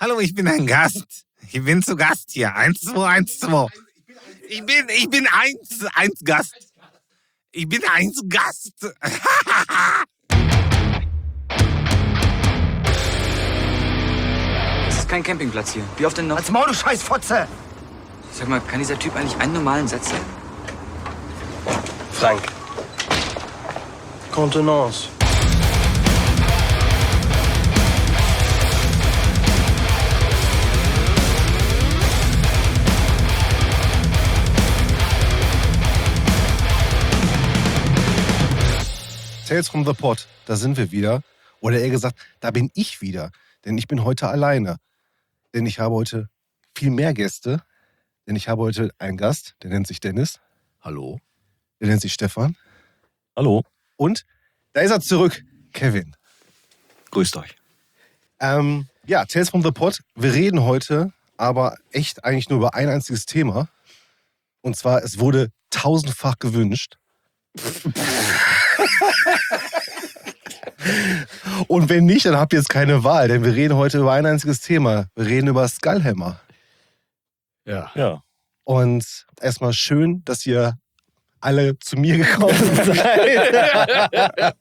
Hallo, ich bin ein Gast. Ich bin zu Gast hier. 1212. Ich bin eins Gast. Ich bin eins Gast. Das ist kein Campingplatz hier. Wie oft denn noch? Als Maul, du Scheißfotze! Sag mal, kann dieser Typ eigentlich einen normalen Satz sagen? Frank. Contenance. Tales from the Pod, da sind wir wieder. Oder eher gesagt, da bin ich wieder. Denn ich bin heute alleine. Denn ich habe heute viel mehr Gäste. Denn ich habe heute einen Gast, der nennt sich Dennis. Hallo. Der nennt sich Stefan. Hallo. Und da ist er zurück, Kevin. Grüßt euch. Ja, Tales from the Pod. Wir reden heute aber echt eigentlich nur über ein einziges Thema. Und zwar, es wurde tausendfach gewünscht. Und wenn nicht, dann habt ihr jetzt keine Wahl, denn wir reden heute über ein einziges Thema. Wir reden über Skullhammer. Ja. Und erstmal schön, dass ihr alle zu mir gekommen seid.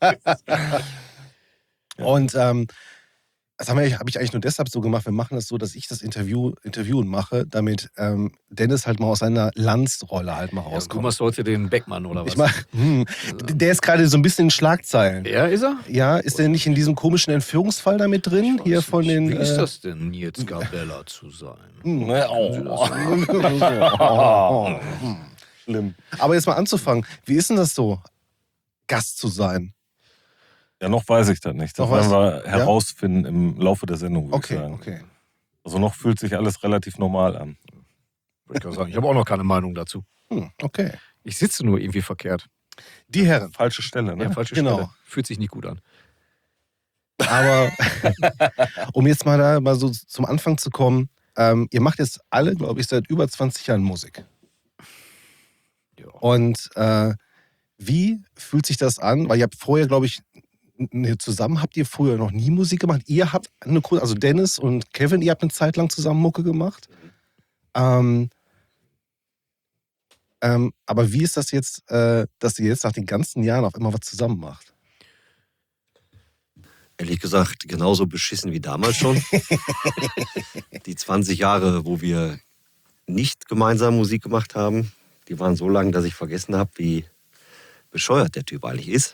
Und das habe ich eigentlich nur deshalb so gemacht. Wir machen das so, dass ich das Interviewen mache, damit Dennis halt mal aus seiner Landsrolle halt mal Du rauskommt. machst heute den Beckmann, oder was? Ich mach, der ist gerade so ein bisschen in Schlagzeilen. Ja, ist er? Ja, ist der nicht in diesem komischen Entführungsfall da mit drin? Ich Hier weiß von nicht. den. Wie ist das denn, Nils Gabella zu sein? Schlimm. Aber jetzt mal anzufangen. Wie ist denn das so, Gast zu sein? Ja, noch weiß ich das nicht. Das Noch werden weiß- wir herausfinden im Laufe der Sendung, würde ich sagen. Okay. Also noch fühlt sich alles relativ normal an. Würde ich auch sagen. Ich habe auch noch keine Meinung dazu. Okay. Ich sitze nur irgendwie verkehrt. Die Herren. Falsche Stelle, ne? Ja, falsche Genau. Stelle. Fühlt sich nicht gut an. Aber um jetzt mal so zum Anfang zu kommen, ihr macht jetzt alle, glaube ich, seit über 20 Jahren Musik. Ja. Und wie fühlt sich das an? Weil ihr habt vorher, glaube ich, zusammen habt ihr früher noch nie Musik gemacht. Ihr habt also Dennis und Kevin, ihr habt eine Zeit lang zusammen Mucke gemacht. Aber wie ist das jetzt, dass ihr jetzt nach den ganzen Jahren auf immer was zusammen macht? Ehrlich gesagt, genauso beschissen wie damals schon. Die 20 Jahre, wo wir nicht gemeinsam Musik gemacht haben, die waren so lang, dass ich vergessen habe, wie bescheuert der Typ eigentlich ist.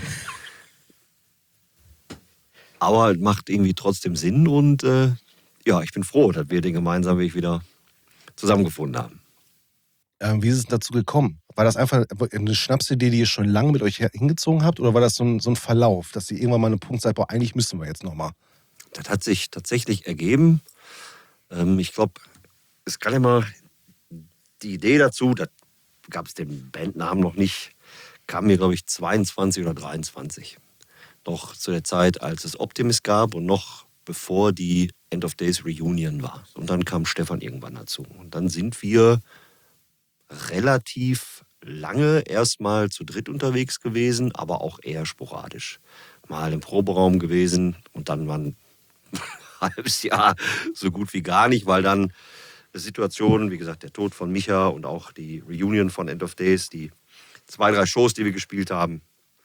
Aber macht irgendwie trotzdem Sinn und ja, ich bin froh, dass wir den gemeinsamen Weg wieder zusammengefunden haben. Wie ist es dazu gekommen? War das einfach eine Schnapsidee, die ihr schon lange mit euch hingezogen habt? Oder war das so ein Verlauf, dass ihr irgendwann mal an einem Punkt seid, boah, eigentlich müssen wir jetzt nochmal? Das hat sich tatsächlich ergeben. Ich glaube, es kann immer die Idee dazu, da gab es den Bandnamen noch nicht, kam mir, glaube ich, 22 oder 23. Noch zu der Zeit, als es Optimus gab und noch bevor die End of Days Reunion war. Und dann kam Stefan irgendwann dazu. Und dann sind wir relativ lange erstmal zu dritt unterwegs gewesen, aber auch eher sporadisch. Mal im Proberaum gewesen und dann mal ein halbes Jahr so gut wie gar nicht, weil dann Situationen, wie gesagt, der Tod von Micha und auch die Reunion von End of Days, die 2, 3 Shows, die wir gespielt haben.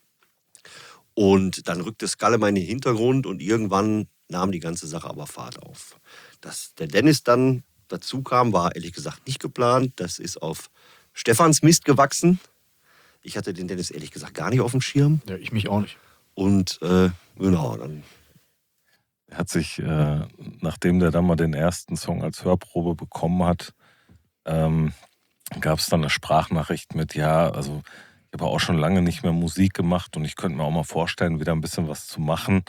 Und dann rückte Skullhammer in den Hintergrund und irgendwann nahm die ganze Sache aber Fahrt auf. Dass der Dennis dann dazu kam, war ehrlich gesagt nicht geplant. Das ist auf Stefans Mist gewachsen. Ich hatte den Dennis ehrlich gesagt gar nicht auf dem Schirm. Ja, ich mich auch nicht. Und genau, dann Er hat sich, nachdem der dann mal den ersten Song als Hörprobe bekommen hat, gab es dann eine Sprachnachricht mit, ja, also ich habe auch schon lange nicht mehr Musik gemacht und ich könnte mir auch mal vorstellen, wieder ein bisschen was zu machen.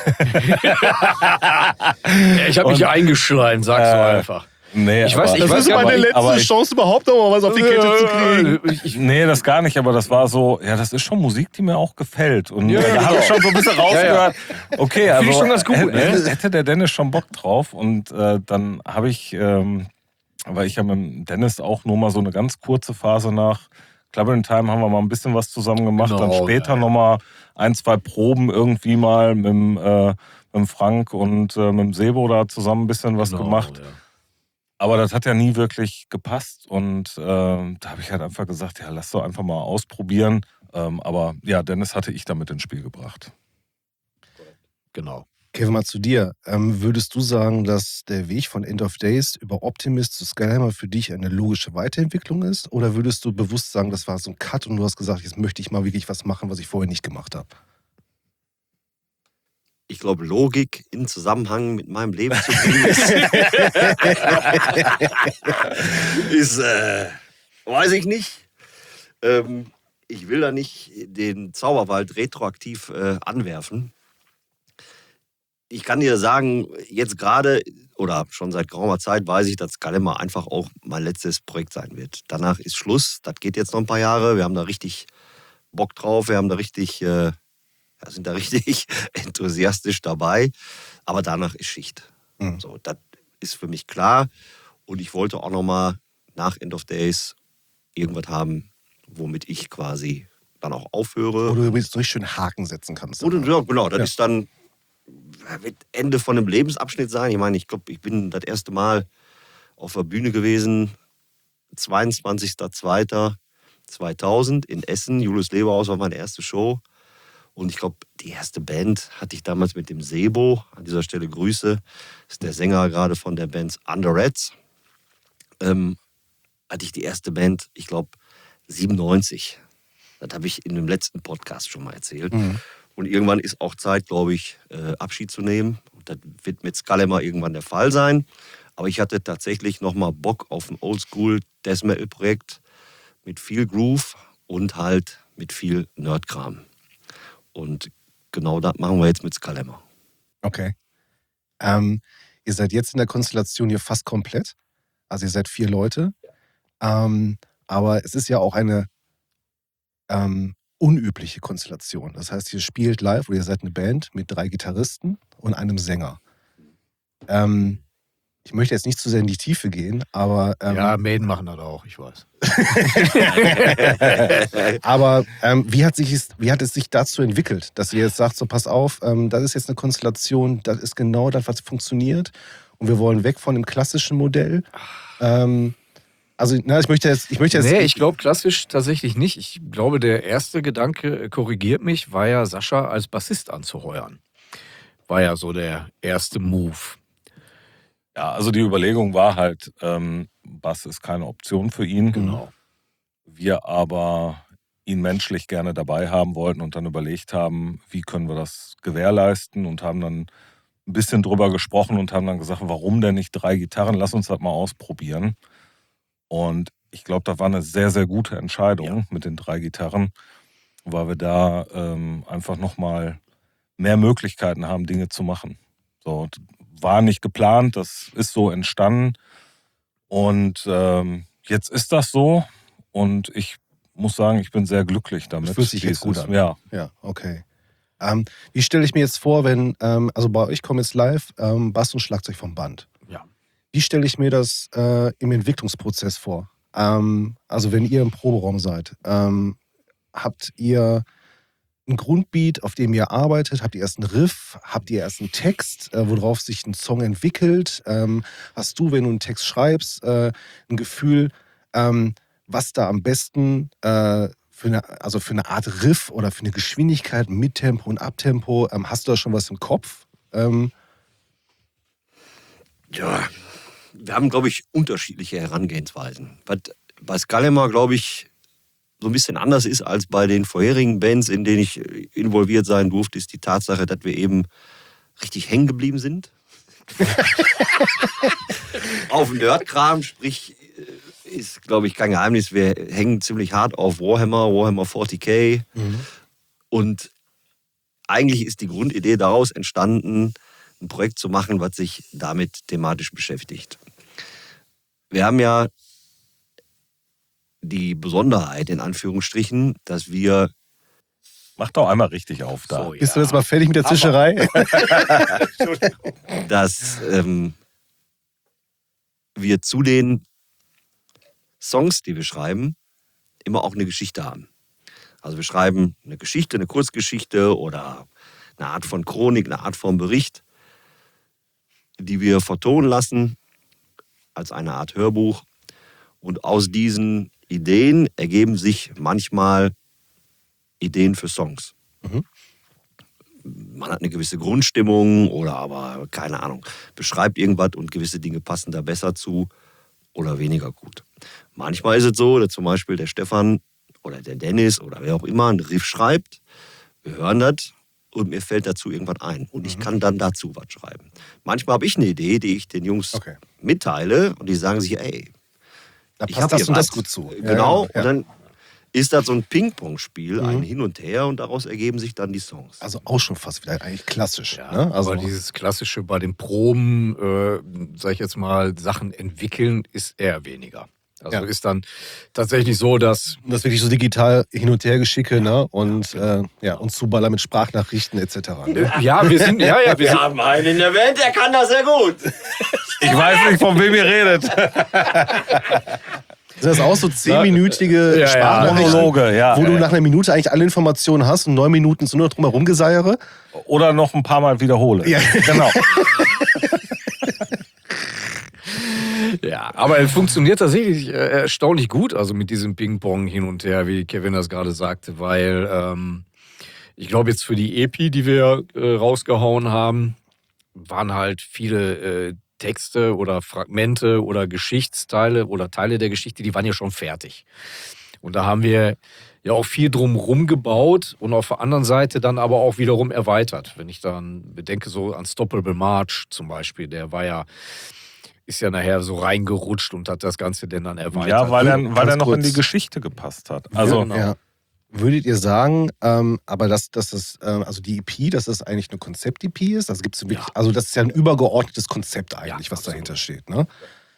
Ja, ich habe mich ja eingeschleien, sagst du einfach. Nee, Ich weiß nicht, Das ist ja, meine aber letzte Chance überhaupt noch mal was auf die Kette zu kriegen. Nee, das gar nicht, aber das war so, ja, das ist schon Musik, die mir auch gefällt. Und Ja, da habe ich schon so ein bisschen rausgehört, okay, also Finde ich schon ganz gut, ne? hätte der Dennis schon Bock drauf. Und dann habe ich, weil ich ja mit Dennis auch nur mal so eine ganz kurze Phase nach Clubbing Time haben wir mal ein bisschen was zusammen gemacht. Genau, dann später ja. nochmal 1, 2 Proben irgendwie mal mit mit Frank und mit dem Sebo da zusammen ein bisschen was Genau, gemacht. ja. Aber das hat ja nie wirklich gepasst. Und da habe ich halt einfach gesagt, ja, lass doch einfach mal ausprobieren. Aber ja, Dennis hatte ich damit ins Spiel gebracht. Genau. Kevin, mal zu dir. Würdest du sagen, dass der Weg von End of Days über Optimist zu Skyhammer für dich eine logische Weiterentwicklung ist? Oder würdest du bewusst sagen, das war so ein Cut und du hast gesagt, jetzt möchte ich mal wirklich was machen, was ich vorher nicht gemacht habe? Ich glaube, Logik in Zusammenhang mit meinem Leben zu bringen ist, weiß ich nicht. Ich will da nicht den Zauberwald retroaktiv anwerfen. Ich kann dir sagen, jetzt gerade oder schon seit geraumer Zeit weiß ich, dass Skyhammer einfach auch mein letztes Projekt sein wird. Danach ist Schluss. Das geht jetzt noch ein paar Jahre. Wir haben da richtig Bock drauf. Wir haben da richtig, sind da richtig enthusiastisch dabei. Aber danach ist Schicht. Mhm. So, das ist für mich klar. Und ich wollte auch noch mal nach End of Days irgendwas haben, womit ich quasi dann auch aufhöre. Oder du jetzt richtig schön Haken setzen kannst. Oder, ja, genau, das Ja. ist dann wird Ende von einem Lebensabschnitt sein. Ich meine, ich glaube, ich bin das erste Mal auf der Bühne gewesen, 22.02.2000 in Essen. Julius Leberhaus war meine erste Show. Und ich glaube, die erste Band hatte ich damals mit dem Sebo. An dieser Stelle Grüße. Das ist der Sänger gerade von der Band Under Rats. Hatte ich die erste Band, ich glaube, 97. Das habe ich in dem letzten Podcast schon mal erzählt. Mhm. Und irgendwann ist auch Zeit, glaube ich, Abschied zu nehmen. Und das wird mit Skyhammer irgendwann der Fall sein. Aber ich hatte tatsächlich nochmal Bock auf ein Oldschool Death Metal Projekt mit viel Groove und halt mit viel Nerdkram. Und genau das machen wir jetzt mit Skyhammer. Okay. Ihr seid jetzt in der Konstellation hier fast komplett. Also ihr seid 4 Leute. Aber es ist ja auch eine unübliche Konstellation. Das heißt, ihr spielt live oder ihr seid eine Band mit 3 Gitarristen und einem Sänger. Ich möchte jetzt nicht zu sehr in die Tiefe gehen, aber Ja, Maiden machen das auch, ich weiß. aber wie hat es sich dazu entwickelt, dass ihr jetzt sagt, so pass auf, das ist jetzt eine Konstellation, das ist genau das, was funktioniert und wir wollen weg von dem klassischen Modell. Also, ich möchte jetzt. Nee, ich glaube klassisch tatsächlich nicht. Ich glaube, der erste Gedanke, korrigiert mich, war ja Sascha als Bassist anzuheuern. War ja so der erste Move. Ja, also die Überlegung war halt, Bass ist keine Option für ihn. Genau. Wir aber ihn menschlich gerne dabei haben wollten und dann überlegt haben, wie können wir das gewährleisten und haben dann ein bisschen drüber gesprochen und haben dann gesagt, warum denn nicht 3 Gitarren? Lass uns das mal ausprobieren. Und ich glaube, das war eine sehr, sehr gute Entscheidung mit den 3 Gitarren, weil wir da einfach nochmal mehr Möglichkeiten haben, Dinge zu machen. So, war nicht geplant, das ist so entstanden. Und jetzt ist das so. Und ich muss sagen, ich bin sehr glücklich damit. Das fühlt sich jetzt gut an. Ja. Ja, okay. Wie stelle ich mir jetzt vor, wenn, also bei euch kommt jetzt live Bass und Schlagzeug vom Band. Ja. Wie stelle ich mir das im Entwicklungsprozess vor? Also wenn ihr im Proberaum seid, habt ihr einen Grundbeat, auf dem ihr arbeitet? Habt ihr erst einen Riff? Habt ihr erst einen Text, worauf sich ein Song entwickelt? Hast du, wenn du einen Text schreibst, ein Gefühl, was da am besten für eine Art Riff oder für eine Geschwindigkeit, Mittempo und Abtempo, hast du da schon was im Kopf? Ja, wir haben, glaube ich, unterschiedliche Herangehensweisen. Was bei Skyhammer, glaube ich, so ein bisschen anders ist als bei den vorherigen Bands, in denen ich involviert sein durfte, ist die Tatsache, dass wir eben richtig hängen geblieben sind. Auf Nerdkram, sprich, ist, glaube ich, kein Geheimnis. Wir hängen ziemlich hart auf Warhammer 40k. Und eigentlich ist die Grundidee daraus entstanden, ein Projekt zu machen, was sich damit thematisch beschäftigt. Wir haben ja die Besonderheit, in Anführungsstrichen, dass wir... Mach doch einmal richtig auf da. So, ja. Bist du jetzt mal fertig mit der Zischerei? dass wir zu den Songs, die wir schreiben, immer auch eine Geschichte haben. Also wir schreiben eine Geschichte, eine Kurzgeschichte oder eine Art von Chronik, eine Art von Bericht. die wir vertonen lassen als eine Art Hörbuch. Und aus diesen Ideen ergeben sich manchmal Ideen für Songs. Man hat eine gewisse Grundstimmung oder aber, keine Ahnung, beschreibt irgendwas und gewisse Dinge passen da besser zu oder weniger gut. Manchmal ist es so, dass zum Beispiel der Stefan oder der Dennis oder wer auch immer einen Riff schreibt, wir hören das und mir fällt dazu irgendwas ein und ich kann dann dazu was schreiben. Manchmal habe ich eine Idee, die ich den Jungs mitteile und die sagen sich, ey, Da ich passt hab das hier und das was. gut zu. Genau, Ja. und dann ist das so ein Ping-Pong-Spiel, ein Hin und Her und daraus ergeben sich dann die Songs. Also auch schon fast wieder eigentlich klassisch. Ja, Ne? Also aber dieses klassische bei den Proben, sag ich jetzt mal, Sachen entwickeln, ist eher weniger. Also Ja. ist dann tatsächlich so, dass das wirklich so digital hin und her geschicke, ne? Und und Zuballer mit Sprachnachrichten etc. Ne? wir sind haben einen in der Band, der kann das sehr gut. Ich weiß nicht, von wem ihr redet. Sind das auch so 10-minütige Ja, Sprachnachrichten, Monologe, ja. wo du nach einer Minute eigentlich alle Informationen hast und 9 Minuten so nur drumherum Geseiere? Oder noch ein paar Mal wiederhole. Ja. Genau. Ja, aber es funktioniert tatsächlich erstaunlich gut, also mit diesem Ping-Pong hin und her, wie Kevin das gerade sagte, weil ich glaube jetzt für die EP, die wir rausgehauen haben, waren halt viele Texte oder Fragmente oder Geschichtsteile oder Teile der Geschichte, die waren ja schon fertig. Und da haben wir ja auch viel drumherum gebaut und auf der anderen Seite dann aber auch wiederum erweitert. Wenn ich dann bedenke, so Unstoppable March zum Beispiel, der war ja, ist ja nachher so reingerutscht und hat das Ganze dann erweitert. Ja, weil er noch in kurz. die Geschichte gepasst hat. Also, Genau. Ja. Würdet ihr sagen, aber dass das, also die EP, dass das eigentlich eine Konzept-EP ist? Also gibt's wirklich, also das ist ja ein übergeordnetes Konzept eigentlich, Ja, was absolut. dahinter steht. Ne?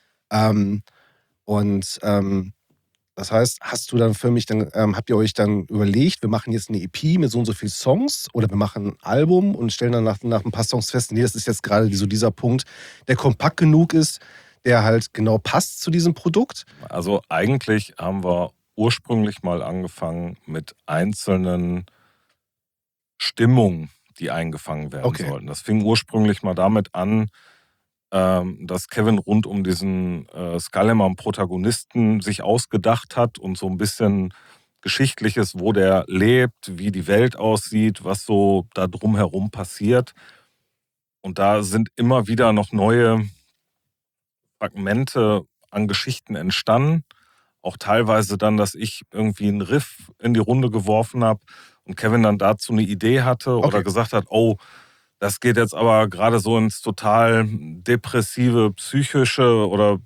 Das heißt, hast du dann für mich, dann habt ihr euch dann überlegt, wir machen jetzt eine EP mit so und so vielen Songs oder wir machen ein Album und stellen dann nach ein paar Songs fest, nee, das ist jetzt gerade so dieser Punkt, der kompakt genug ist, der halt genau passt zu diesem Produkt? also eigentlich haben wir ursprünglich mal angefangen mit einzelnen Stimmungen, die eingefangen werden Okay. sollten. Das fing ursprünglich mal damit an, dass Kevin rund um diesen Skullhammer-Protagonisten sich ausgedacht hat und so ein bisschen Geschichtliches, wo der lebt, wie die Welt aussieht, was so da drumherum passiert. Und da sind immer wieder noch neue Fragmente an Geschichten entstanden. Auch teilweise dann, dass ich irgendwie einen Riff in die Runde geworfen habe und Kevin dann dazu eine Idee hatte oder Okay. gesagt hat, oh, das geht jetzt aber gerade so ins total depressive, psychische oder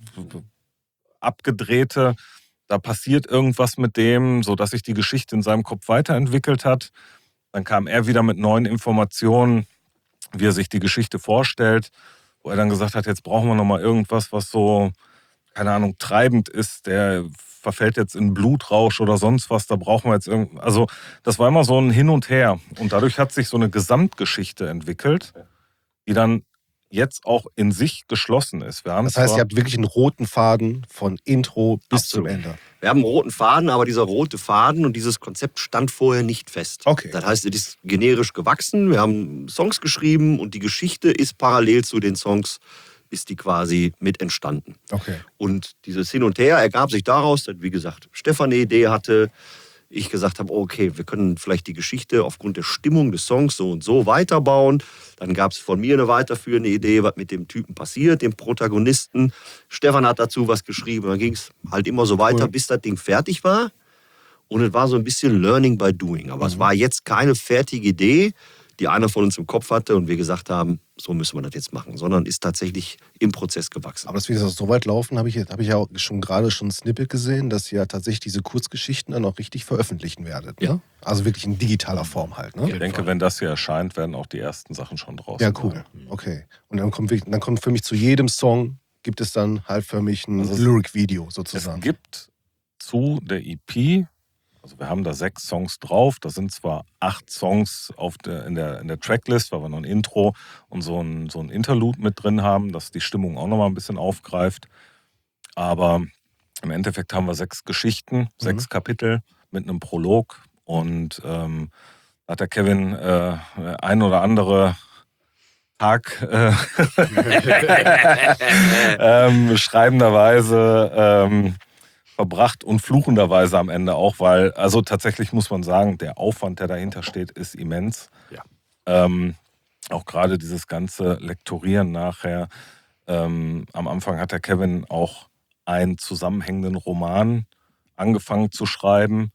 abgedrehte. Da passiert irgendwas mit dem, sodass sich die Geschichte in seinem Kopf weiterentwickelt hat. Dann kam er wieder mit neuen Informationen, wie er sich die Geschichte vorstellt, wo er dann gesagt hat, jetzt brauchen wir nochmal irgendwas, was so, keine Ahnung, treibend ist, der verfällt jetzt in Blutrausch oder sonst was, da brauchen wir jetzt irgendwas. Also das war immer so ein Hin und Her. Und dadurch hat sich so eine Gesamtgeschichte entwickelt, die dann jetzt auch in sich geschlossen ist. Wir haben Das heißt, zwar- ihr habt wirklich einen roten Faden von Intro bis zum Absolut. Ende. Wir haben einen roten Faden, aber dieser rote Faden und dieses Konzept stand vorher nicht fest. Okay. Das heißt, es ist generisch gewachsen. Wir haben Songs geschrieben und die Geschichte ist parallel zu den Songs, ist die quasi mit entstanden. Okay. Und dieses Hin und Her ergab sich daraus, dass, wie gesagt, Stefan eine Idee hatte, ich gesagt habe, okay, wir können vielleicht die Geschichte aufgrund der Stimmung des Songs so und so weiterbauen. Dann gab es von mir eine weiterführende Idee, was mit dem Typen passiert, dem Protagonisten. Stefan hat dazu was geschrieben. Dann ging es halt immer so weiter, bis das Ding fertig war. Und es war so ein bisschen Learning by Doing. Aber es war jetzt keine fertige Idee, die einer von uns im Kopf hatte und wir gesagt haben, so müssen wir das jetzt machen, sondern ist tatsächlich im Prozess gewachsen. Aber dass wir das so weit laufen, habe ich ja auch gerade schon ein Snippet gesehen, dass ihr ja tatsächlich diese Kurzgeschichten dann auch richtig veröffentlichen werdet. Ne? Ja. Also wirklich in digitaler Form halt. Ne? Ich denke, wenn das hier erscheint, werden auch die ersten Sachen schon draußen Ja, sein. cool. Okay. Und dann kommt für mich zu jedem Song, gibt es dann halt für mich ein Also Lyric-Video Es sozusagen. gibt zu der EP, also wir haben da 6 Songs drauf, da sind zwar 8 Songs in der Tracklist, weil wir noch ein Intro und so ein Interlude mit drin haben, das die Stimmung auch nochmal ein bisschen aufgreift, aber im Endeffekt haben wir 6 Geschichten, 6 Kapitel mit einem Prolog und da hat der Kevin ein oder andere Tag schreibenderweise verbracht und fluchenderweise am Ende auch, weil, also tatsächlich muss man sagen, der Aufwand, der dahinter steht, ist immens. Ja. Auch gerade dieses ganze Lektorieren nachher. Am Anfang hat der Kevin auch einen zusammenhängenden Roman angefangen zu schreiben.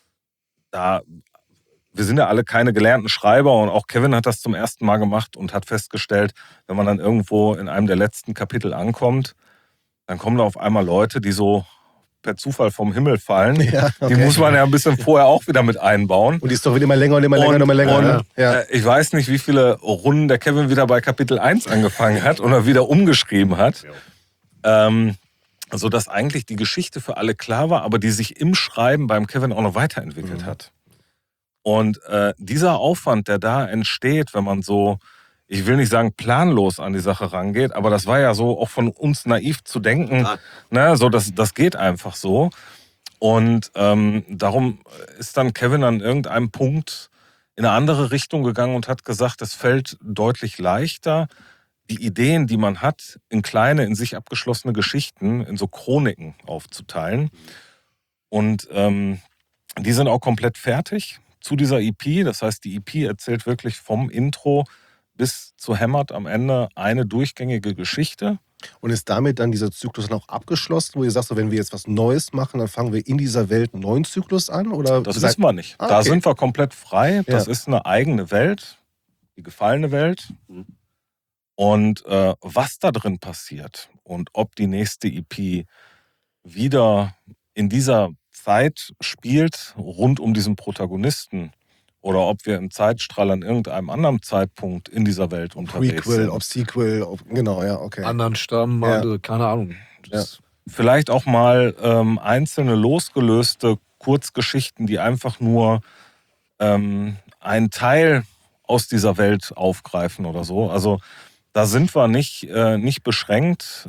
Wir sind ja alle keine gelernten Schreiber und auch Kevin hat das zum ersten Mal gemacht und hat festgestellt, wenn man dann irgendwo in einem der letzten Kapitel ankommt, dann kommen da auf einmal Leute, die so per Zufall vom Himmel fallen. Ja, okay. Die muss man ja ein bisschen vorher auch wieder mit einbauen. Und die Story wird immer länger und immer länger und immer länger. Ne? Ja. Ich weiß nicht, wie viele Runden der Kevin wieder bei Kapitel 1 angefangen hat oder wieder umgeschrieben hat. Sodass eigentlich die Geschichte für alle klar war, aber die sich im Schreiben beim Kevin auch noch weiterentwickelt hat. Und dieser Aufwand, der da entsteht, wenn man so, ich will nicht sagen planlos an die Sache rangeht, aber das war ja so auch von uns naiv zu denken, ne, so das geht einfach so. Und darum ist dann Kevin an irgendeinem Punkt in eine andere Richtung gegangen und hat gesagt, es fällt deutlich leichter, die Ideen, die man hat, in kleine, in sich abgeschlossene Geschichten, in so Chroniken aufzuteilen. Und die sind auch komplett fertig zu dieser EP. Das heißt, die EP erzählt wirklich vom Intro bis zu Hämmert am Ende eine durchgängige Geschichte. Und ist damit dann dieser Zyklus dann auch abgeschlossen, wo ihr sagt, so, wenn wir jetzt was Neues machen, dann fangen wir in dieser Welt einen neuen Zyklus an? Oder Das wissen wir nicht. Ah, Da okay. sind wir komplett frei. Das Ja. ist eine eigene Welt, die gefallene Welt. Und was da drin passiert und ob die nächste EP wieder in dieser Zeit spielt, rund um diesen Protagonisten, oder ob wir im Zeitstrahl an irgendeinem anderen Zeitpunkt in dieser Welt unterwegs Prequel, sind. ob Sequel, genau, ja, okay. Anderen Stamm, Ja. also, keine Ahnung. Das, Vielleicht auch mal einzelne losgelöste Kurzgeschichten, die einfach nur einen Teil aus dieser Welt aufgreifen oder so. Also da sind wir nicht beschränkt,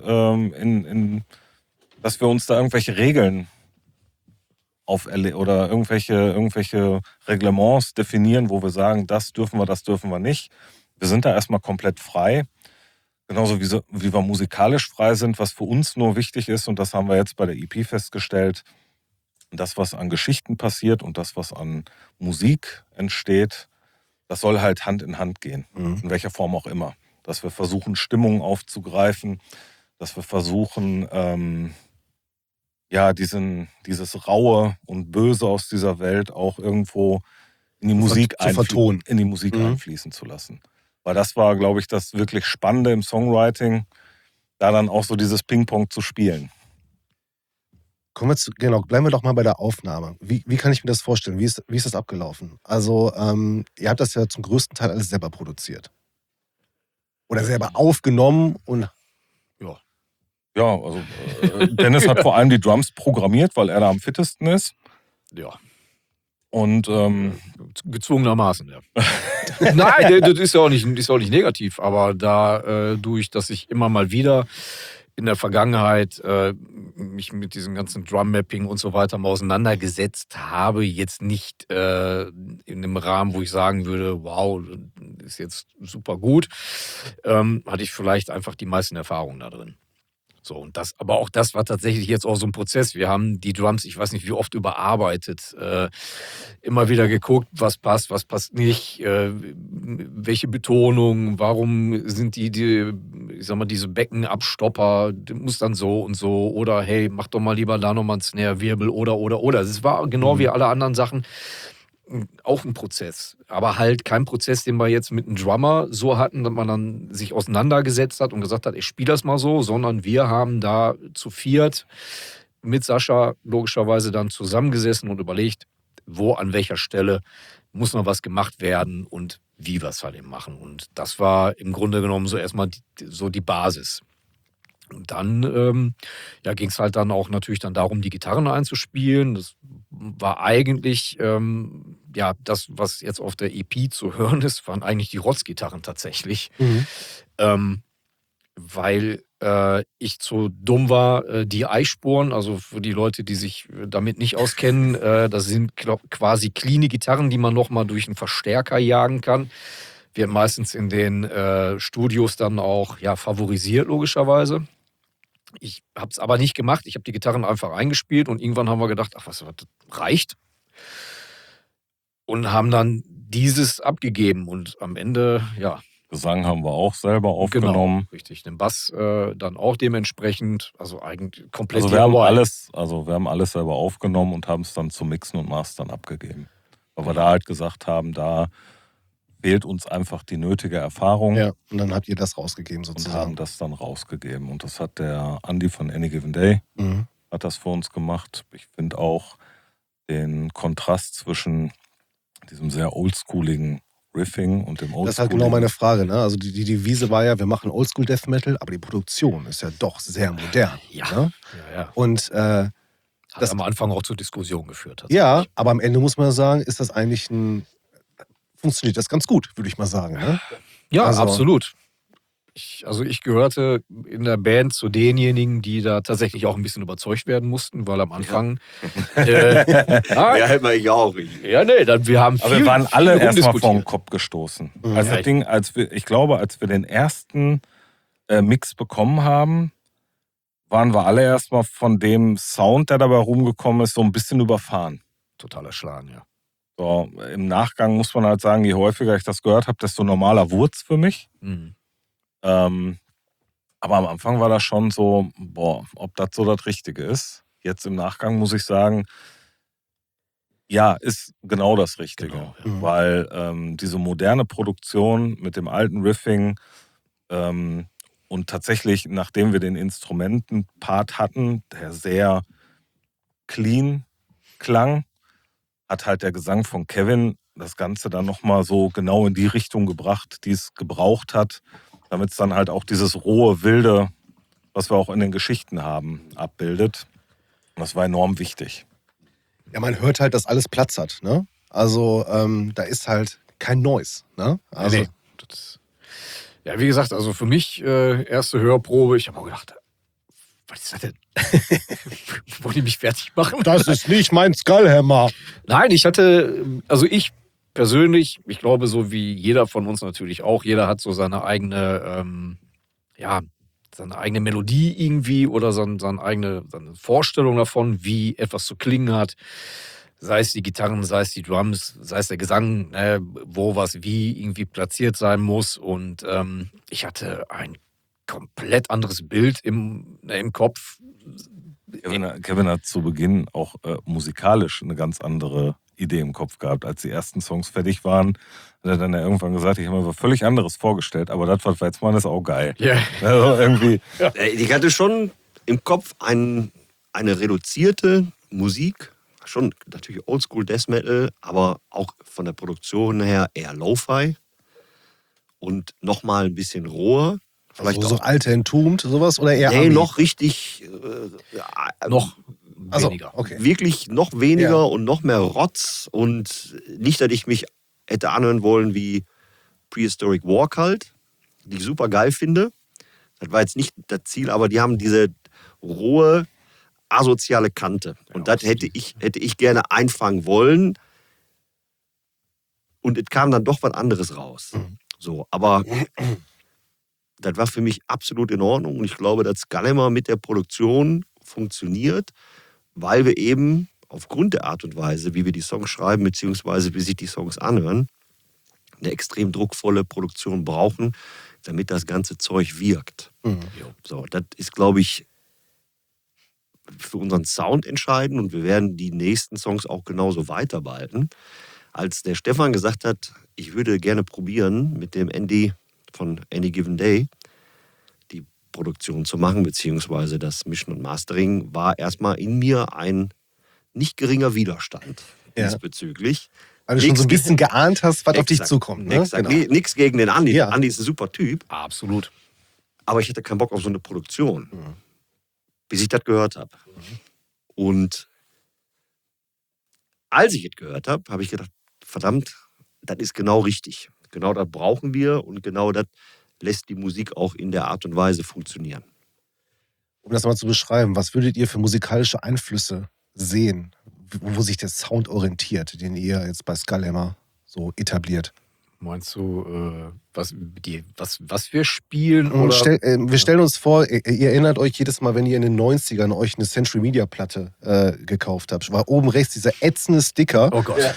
dass wir uns da irgendwelche Regeln oder irgendwelche Reglements definieren, wo wir sagen, das dürfen wir nicht. Wir sind da erstmal komplett frei. Genauso wie wir musikalisch frei sind, was für uns nur wichtig ist, und das haben wir jetzt bei der EP festgestellt, das, was an Geschichten passiert und das, was an Musik entsteht, das soll halt Hand in Hand gehen, in welcher Form auch immer. Dass wir versuchen, Stimmungen aufzugreifen, dass wir versuchen, dieses Raue und Böse aus dieser Welt auch irgendwo in die Musik, vertonen. einfließen zu lassen. Weil das war, glaube ich, das wirklich Spannende im Songwriting, da dann auch so dieses Ping-Pong zu spielen. Bleiben wir doch mal bei der Aufnahme. Wie kann ich mir das vorstellen? Wie ist das abgelaufen? Also, ihr habt das ja zum größten Teil alles selber produziert. Oder selber aufgenommen und. Ja, also Dennis hat vor allem die Drums programmiert, weil er da am fittesten ist. ja. Und Gezwungenermaßen, ja. Nein, das ist ja auch nicht negativ, aber dadurch, dass ich immer mal wieder in der Vergangenheit mich mit diesem ganzen Drum-Mapping und so weiter mal auseinandergesetzt habe, jetzt nicht in einem Rahmen, wo ich sagen würde, wow, ist jetzt super gut, hatte ich vielleicht einfach die meisten Erfahrungen da drin. So, und aber auch das war tatsächlich jetzt auch so ein Prozess. Wir haben die Drums, ich weiß nicht wie oft, überarbeitet, immer wieder geguckt, was passt nicht, welche Betonung, warum sind ich sag mal, diese Beckenabstopper, muss dann so und so, oder hey, mach doch mal lieber da nochmal einen Snare-Wirbel oder. Es war genau wie alle anderen Sachen auch ein Prozess, aber halt kein Prozess, den wir jetzt mit einem Drummer so hatten, dass man dann sich auseinandergesetzt hat und gesagt hat, ich spiele das mal so, sondern wir haben da zu viert mit Sascha logischerweise dann zusammengesessen und überlegt, wo, an welcher Stelle muss noch was gemacht werden und wie wir es halt eben machen. Und das war im Grunde genommen so erstmal die Basis. Und dann ging es halt dann auch natürlich dann darum, die Gitarren einzuspielen. Das war eigentlich, das, was jetzt auf der EP zu hören ist, waren eigentlich die Rotzgitarren tatsächlich. Weil ich zu dumm war, die Eispuren, also für die Leute, die sich damit nicht auskennen, das sind quasi cleane Gitarren, die man nochmal durch einen Verstärker jagen kann. wird meistens in den Studios dann auch favorisiert, logischerweise. Ich habe es aber nicht gemacht. Ich habe die Gitarren einfach eingespielt und irgendwann haben wir gedacht, ach was, das reicht. Und haben dann dieses abgegeben und am Ende, Gesang haben wir auch selber aufgenommen. genau, richtig, den Bass dann auch dementsprechend, also eigentlich komplett Also wir haben DIY. alles selber aufgenommen und haben es dann zum Mixen und Mastern abgegeben. Weil wir da halt gesagt haben, da fehlt uns einfach die nötige Erfahrung. Ja, und dann habt ihr das rausgegeben Und haben sozusagen. das dann rausgegeben. Und das hat der Andi von Any Given Day, hat das für uns gemacht. Ich finde auch den Kontrast zwischen diesem sehr oldschooligen Riffing und dem oldschooligen... Das ist halt genau meine Frage. Ne? Also die Devise war ja, wir machen Oldschool Death Metal, aber die Produktion ist ja doch sehr modern. Ja. Ne? Ja. Und Hat das- am Anfang auch zur Diskussion geführt. ja, aber am Ende muss man sagen, ist das eigentlich funktioniert das ganz gut, würde ich mal sagen. Ne? Ja, Also- absolut. Ich gehörte in der Band zu denjenigen, die da tatsächlich auch ein bisschen überzeugt werden mussten, weil am Anfang. hätte ich auch. Wir haben Aber viel, wir waren alle viel erstmal rumdiskutiert. vor den Kopf gestoßen. Mhm. Also Ja. das Ding, als wir den ersten Mix bekommen haben, waren wir alle erstmal von dem Sound, der dabei rumgekommen ist, so ein bisschen überfahren. Totaler Schlagen, ja. So, im Nachgang muss man halt sagen, je häufiger ich das gehört habe, desto normaler wurde es für mich. Mhm. Aber am Anfang war das schon so, ob das so das Richtige ist. Jetzt im Nachgang muss ich sagen, ja, ist genau das Richtige. Genau, ja. Weil diese moderne Produktion mit dem alten Riffing und tatsächlich, nachdem wir den Instrumentenpart hatten, der sehr clean klang, hat halt der Gesang von Kevin das Ganze dann nochmal so genau in die Richtung gebracht, die es gebraucht hat, damit es dann halt auch dieses rohe, wilde, was wir auch in den Geschichten haben, abbildet. Und das war enorm wichtig. Ja, man hört halt, dass alles Platz hat. Ne? Also da ist halt kein Noise. Ne? Also, Nee, ja, wie gesagt, also für mich erste Hörprobe, ich habe auch gedacht, was ist das denn? Wollen die mich fertig machen? das ist nicht mein Skullhammer. Nein, ich persönlich, ich glaube, so wie jeder von uns natürlich auch, jeder hat so seine eigene, seine eigene Melodie irgendwie oder seine Vorstellung davon, wie etwas zu klingen hat. Sei es die Gitarren, sei es die Drums, sei es der Gesang, wo was wie irgendwie platziert sein muss. Und ich hatte ein komplett anderes Bild im Kopf. Kevin hat zu Beginn auch musikalisch eine ganz andere Idee im Kopf gehabt. Als die ersten Songs fertig waren, hat er dann ja irgendwann gesagt, ich habe mir was völlig anderes vorgestellt, aber das, was wir jetzt machen, ist auch geil. Yeah. Also irgendwie, Ich hatte schon im Kopf eine reduzierte Musik, schon natürlich Oldschool Death Metal, aber auch von der Produktion her eher Lo-Fi und nochmal ein bisschen roher. Vielleicht Also so auch, alte Entombed, sowas oder eher nee, Ami? noch richtig, Noch Also, weniger. okay. wirklich noch weniger Ja. und noch mehr Rotz und nicht, dass ich mich hätte anhören wollen wie Prehistoric War Cult, die ich super geil finde. Das war jetzt nicht das Ziel, aber die haben diese rohe, asoziale Kante. Und das hätte ich gerne einfangen wollen. Und es kam dann doch was anderes raus. So, aber das war für mich absolut in Ordnung. Und ich glaube, dass Skullhammer mit der Produktion funktioniert, weil wir eben aufgrund der Art und Weise, wie wir die Songs schreiben, beziehungsweise wie sich die Songs anhören, eine extrem druckvolle Produktion brauchen, damit das ganze Zeug wirkt. So, das ist, glaube ich, für unseren Sound entscheidend und wir werden die nächsten Songs auch genauso weiterbehalten. Als der Stefan gesagt hat, ich würde gerne probieren, mit dem Andy von Any Given Day die Produktion zu machen, beziehungsweise das Mischen und Mastering, war erstmal in mir ein nicht geringer Widerstand diesbezüglich. Weil du schon so ein bisschen geahnt hast, was auf dich Exakt, zukommt. Ne? Exakt. Nichts gegen den Andi. Ja. Andi ist ein super Typ, Absolut. aber ich hatte keinen Bock auf so eine Produktion, bis ich das gehört habe. Und als ich es gehört habe, habe ich gedacht, verdammt, das ist genau richtig. Genau das brauchen wir und genau das lässt die Musik auch in der Art und Weise funktionieren. Um das mal zu beschreiben, was würdet ihr für musikalische Einflüsse sehen, wo sich der Sound orientiert, den ihr jetzt bei Skullhammer so etabliert? Meinst du, was wir spielen? Und Oder? wir stellen uns vor, ihr erinnert euch jedes Mal, wenn ihr in den 90ern euch eine Century Media Platte gekauft habt, war oben rechts dieser ätzende Sticker. Oh Gott.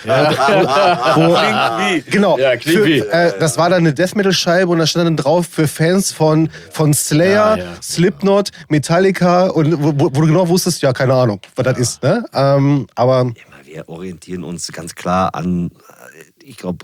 Genau. Ja, klingt wie. Das war dann eine Death Metal Scheibe und da stand dann drauf für Fans von Slayer, Ja. Slipknot, Metallica und wo du genau wusstest, ja, keine Ahnung, was das ist. Ne? Aber Wir orientieren uns ganz klar an, ich glaube,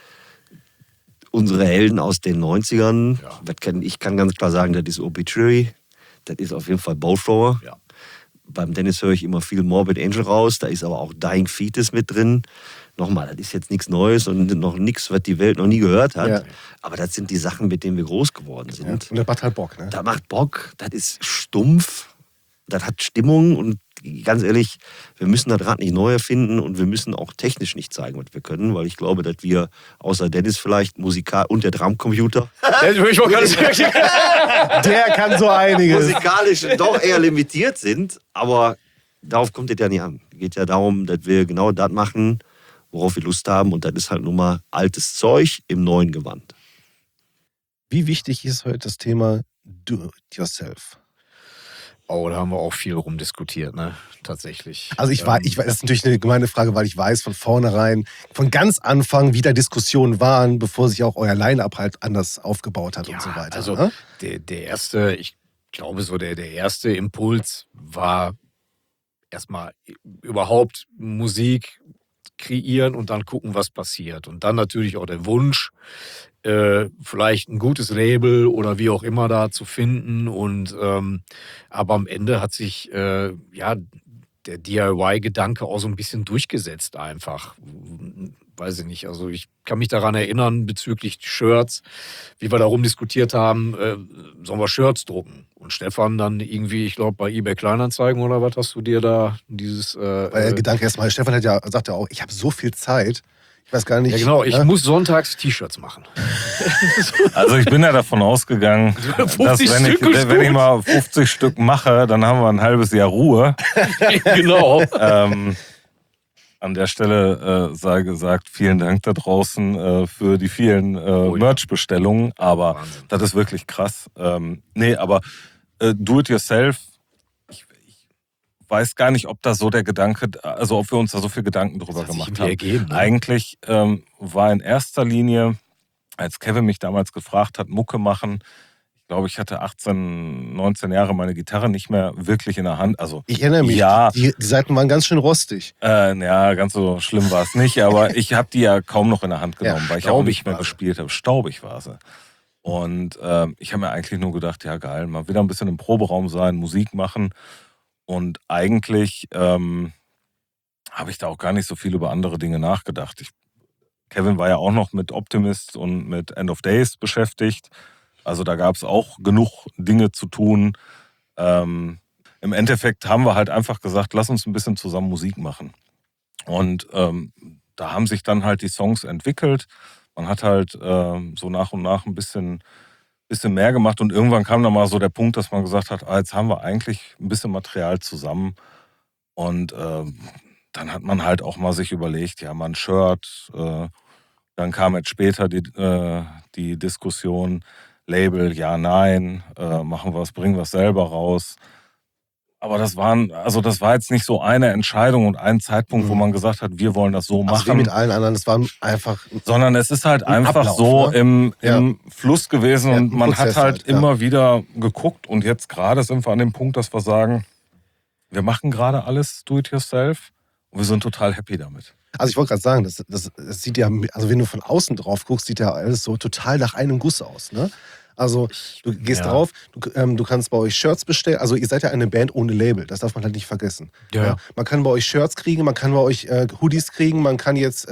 unsere Helden aus den 90ern. Ich kann ganz klar sagen, das ist Obituary, das ist auf jeden Fall Bowthrower. Ja. Beim Dennis höre ich immer viel Morbid Angel raus, da ist aber auch Dying Fetus mit drin. Nochmal, das ist jetzt nichts Neues und noch nichts, was die Welt noch nie gehört hat. Ja. Aber das sind die Sachen, mit denen wir groß geworden sind. und das macht halt Bock. Ne? Das macht Bock, das ist stumpf, das hat Stimmung und ganz ehrlich, wir müssen das Rad nicht neu erfinden und wir müssen auch technisch nicht zeigen, was wir können, weil ich glaube, dass wir außer Dennis vielleicht musikal und der Drumcomputer Ich wollte gerade sagen. Der kann so einiges. musikalisch doch eher limitiert sind, aber darauf kommt es ja nicht an. Es geht ja darum, dass wir genau das machen, worauf wir Lust haben und das ist halt nun mal altes Zeug im neuen Gewand. Wie wichtig ist heute das Thema Do-it-yourself? Oh, da haben wir auch viel rumdiskutiert, ne? Tatsächlich. Also ich weiß, das ist natürlich eine gemeine Frage, weil ich weiß von vornherein, von ganz Anfang, wie da Diskussionen waren, bevor sich auch euer Line-Up halt anders aufgebaut hat und so weiter. Also ne? der erste, ich glaube so, der erste Impuls war erstmal überhaupt Musik kreieren und dann gucken, was passiert. Und dann natürlich auch der Wunsch, vielleicht ein gutes Label oder wie auch immer da zu finden. Und aber am Ende hat sich der DIY-Gedanke auch so ein bisschen durchgesetzt einfach. Weiß ich nicht. Also ich kann mich daran erinnern bezüglich Shirts, wie wir darum diskutiert haben, sollen wir Shirts drucken? Und Stefan dann irgendwie, ich glaube, bei eBay Kleinanzeigen oder was hast du dir da dieses... Weil der Gedanke erstmal, Stefan sagt ja auch, ich habe so viel Zeit, ich weiß gar nicht. Ja genau, ich ne? muss sonntags T-Shirts machen. Also ich bin ja davon ausgegangen, dass 50 Stück ist wenn ich gut. mal 50 Stück mache, dann haben wir ein halbes Jahr Ruhe. Genau. An der Stelle sei gesagt, vielen Dank da draußen für die vielen ja. Merch-Bestellungen. Aber Wahnsinn. das ist wirklich krass. Nee, aber Do-it-yourself, ich weiß gar nicht, ob da so der Gedanke, also ob wir uns da so viel Gedanken drüber hat sich gemacht irgendwie haben. ergeben, ne? Eigentlich war in erster Linie, als Kevin mich damals gefragt hat, Mucke machen, ich glaube, ich hatte 18, 19 Jahre meine Gitarre nicht mehr wirklich in der Hand. Also Ich erinnere mich, ja, die Seiten waren ganz schön rostig. ja, ganz so schlimm war es nicht, aber ich habe die ja kaum noch in der Hand genommen, Ja, weil ich auch staubig nicht mehr war sie. gespielt habe. Staubig war sie. Und ich habe mir eigentlich nur gedacht, ja geil, mal wieder ein bisschen im Proberaum sein, Musik machen. Und eigentlich habe ich da auch gar nicht so viel über andere Dinge nachgedacht. Kevin war ja auch noch mit Optimist und mit End of Days beschäftigt. Also da gab es auch genug Dinge zu tun. Im Endeffekt haben wir halt einfach gesagt, lass uns ein bisschen zusammen Musik machen. Und da haben sich dann halt die Songs entwickelt. Man hat halt so nach und nach ein bisschen mehr gemacht. Und irgendwann kam dann mal so der Punkt, dass man gesagt hat, jetzt haben wir eigentlich ein bisschen Material zusammen. Und dann hat man halt auch mal sich überlegt, ja, mal ein Shirt. Dann kam jetzt später die Diskussion, Label, ja, nein, machen wir es, bringen wir es selber raus. Aber das war jetzt nicht so eine Entscheidung und ein Zeitpunkt, wo man gesagt hat, wir wollen das so Also wie machen. mit allen anderen, das war einfach... Sondern es ist halt Ein einfach Ablauf, so ne? im Fluss gewesen Ja, und ein man Prozess hat halt halt, ja. immer wieder geguckt und jetzt gerade sind wir an dem Punkt, dass wir sagen, wir machen gerade alles do-it-yourself und wir sind total happy damit. Also ich wollte gerade sagen, das sieht ja, also wenn du von außen drauf guckst, sieht ja alles so total nach einem Guss aus, ne? Also du gehst Ja. drauf, du kannst bei euch Shirts bestellen, also ihr seid ja eine Band ohne Label, das darf man halt nicht vergessen. Ja. Man kann bei euch Shirts kriegen, man kann bei euch Hoodies kriegen, man kann jetzt,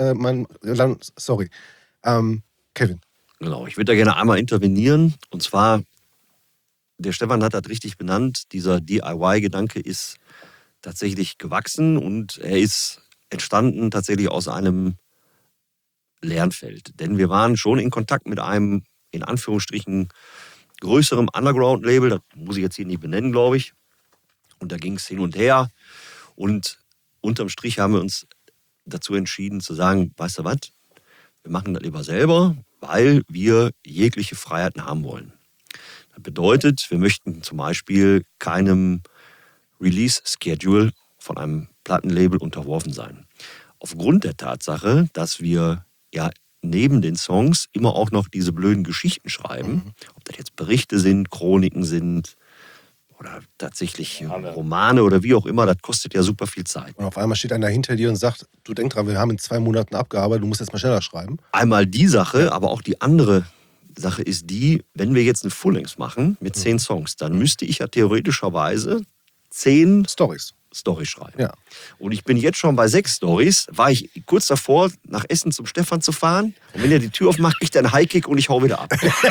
Kevin. Genau, ich würde da gerne einmal intervenieren. Und zwar, der Stefan hat das richtig benannt, dieser DIY-Gedanke ist tatsächlich gewachsen und er ist entstanden tatsächlich aus einem Lernfeld. Denn wir waren schon in Kontakt mit einem, in Anführungsstrichen, größerem Underground-Label, das muss ich jetzt hier nicht benennen, glaube ich. Und da ging es hin und her. Und unterm Strich haben wir uns dazu entschieden zu sagen, weißt du was, wir machen das lieber selber, weil wir jegliche Freiheiten haben wollen. Das bedeutet, wir möchten zum Beispiel keinem Release-Schedule von einem Plattenlabel unterworfen sein. Aufgrund der Tatsache, dass wir ja neben den Songs immer auch noch diese blöden Geschichten schreiben, ob das jetzt Berichte sind, Chroniken sind oder tatsächlich Romane oder wie auch immer, das kostet ja super viel Zeit. Und auf einmal steht einer hinter dir und sagt, du denk dran, wir haben in 2 Monaten abgearbeitet, du musst jetzt mal schneller schreiben. Einmal die Sache, aber auch die andere Sache ist die, wenn wir jetzt eine Full-Length machen mit 10 Songs, dann müsste ich ja theoretischerweise 10 Storys. Storys schreiben. Ja. Und ich bin jetzt schon bei 6 Storys, war ich kurz davor, nach Essen zum Stefan zu fahren. Und wenn er die Tür aufmacht, kriegt er einen Highkick und ich hau wieder ab.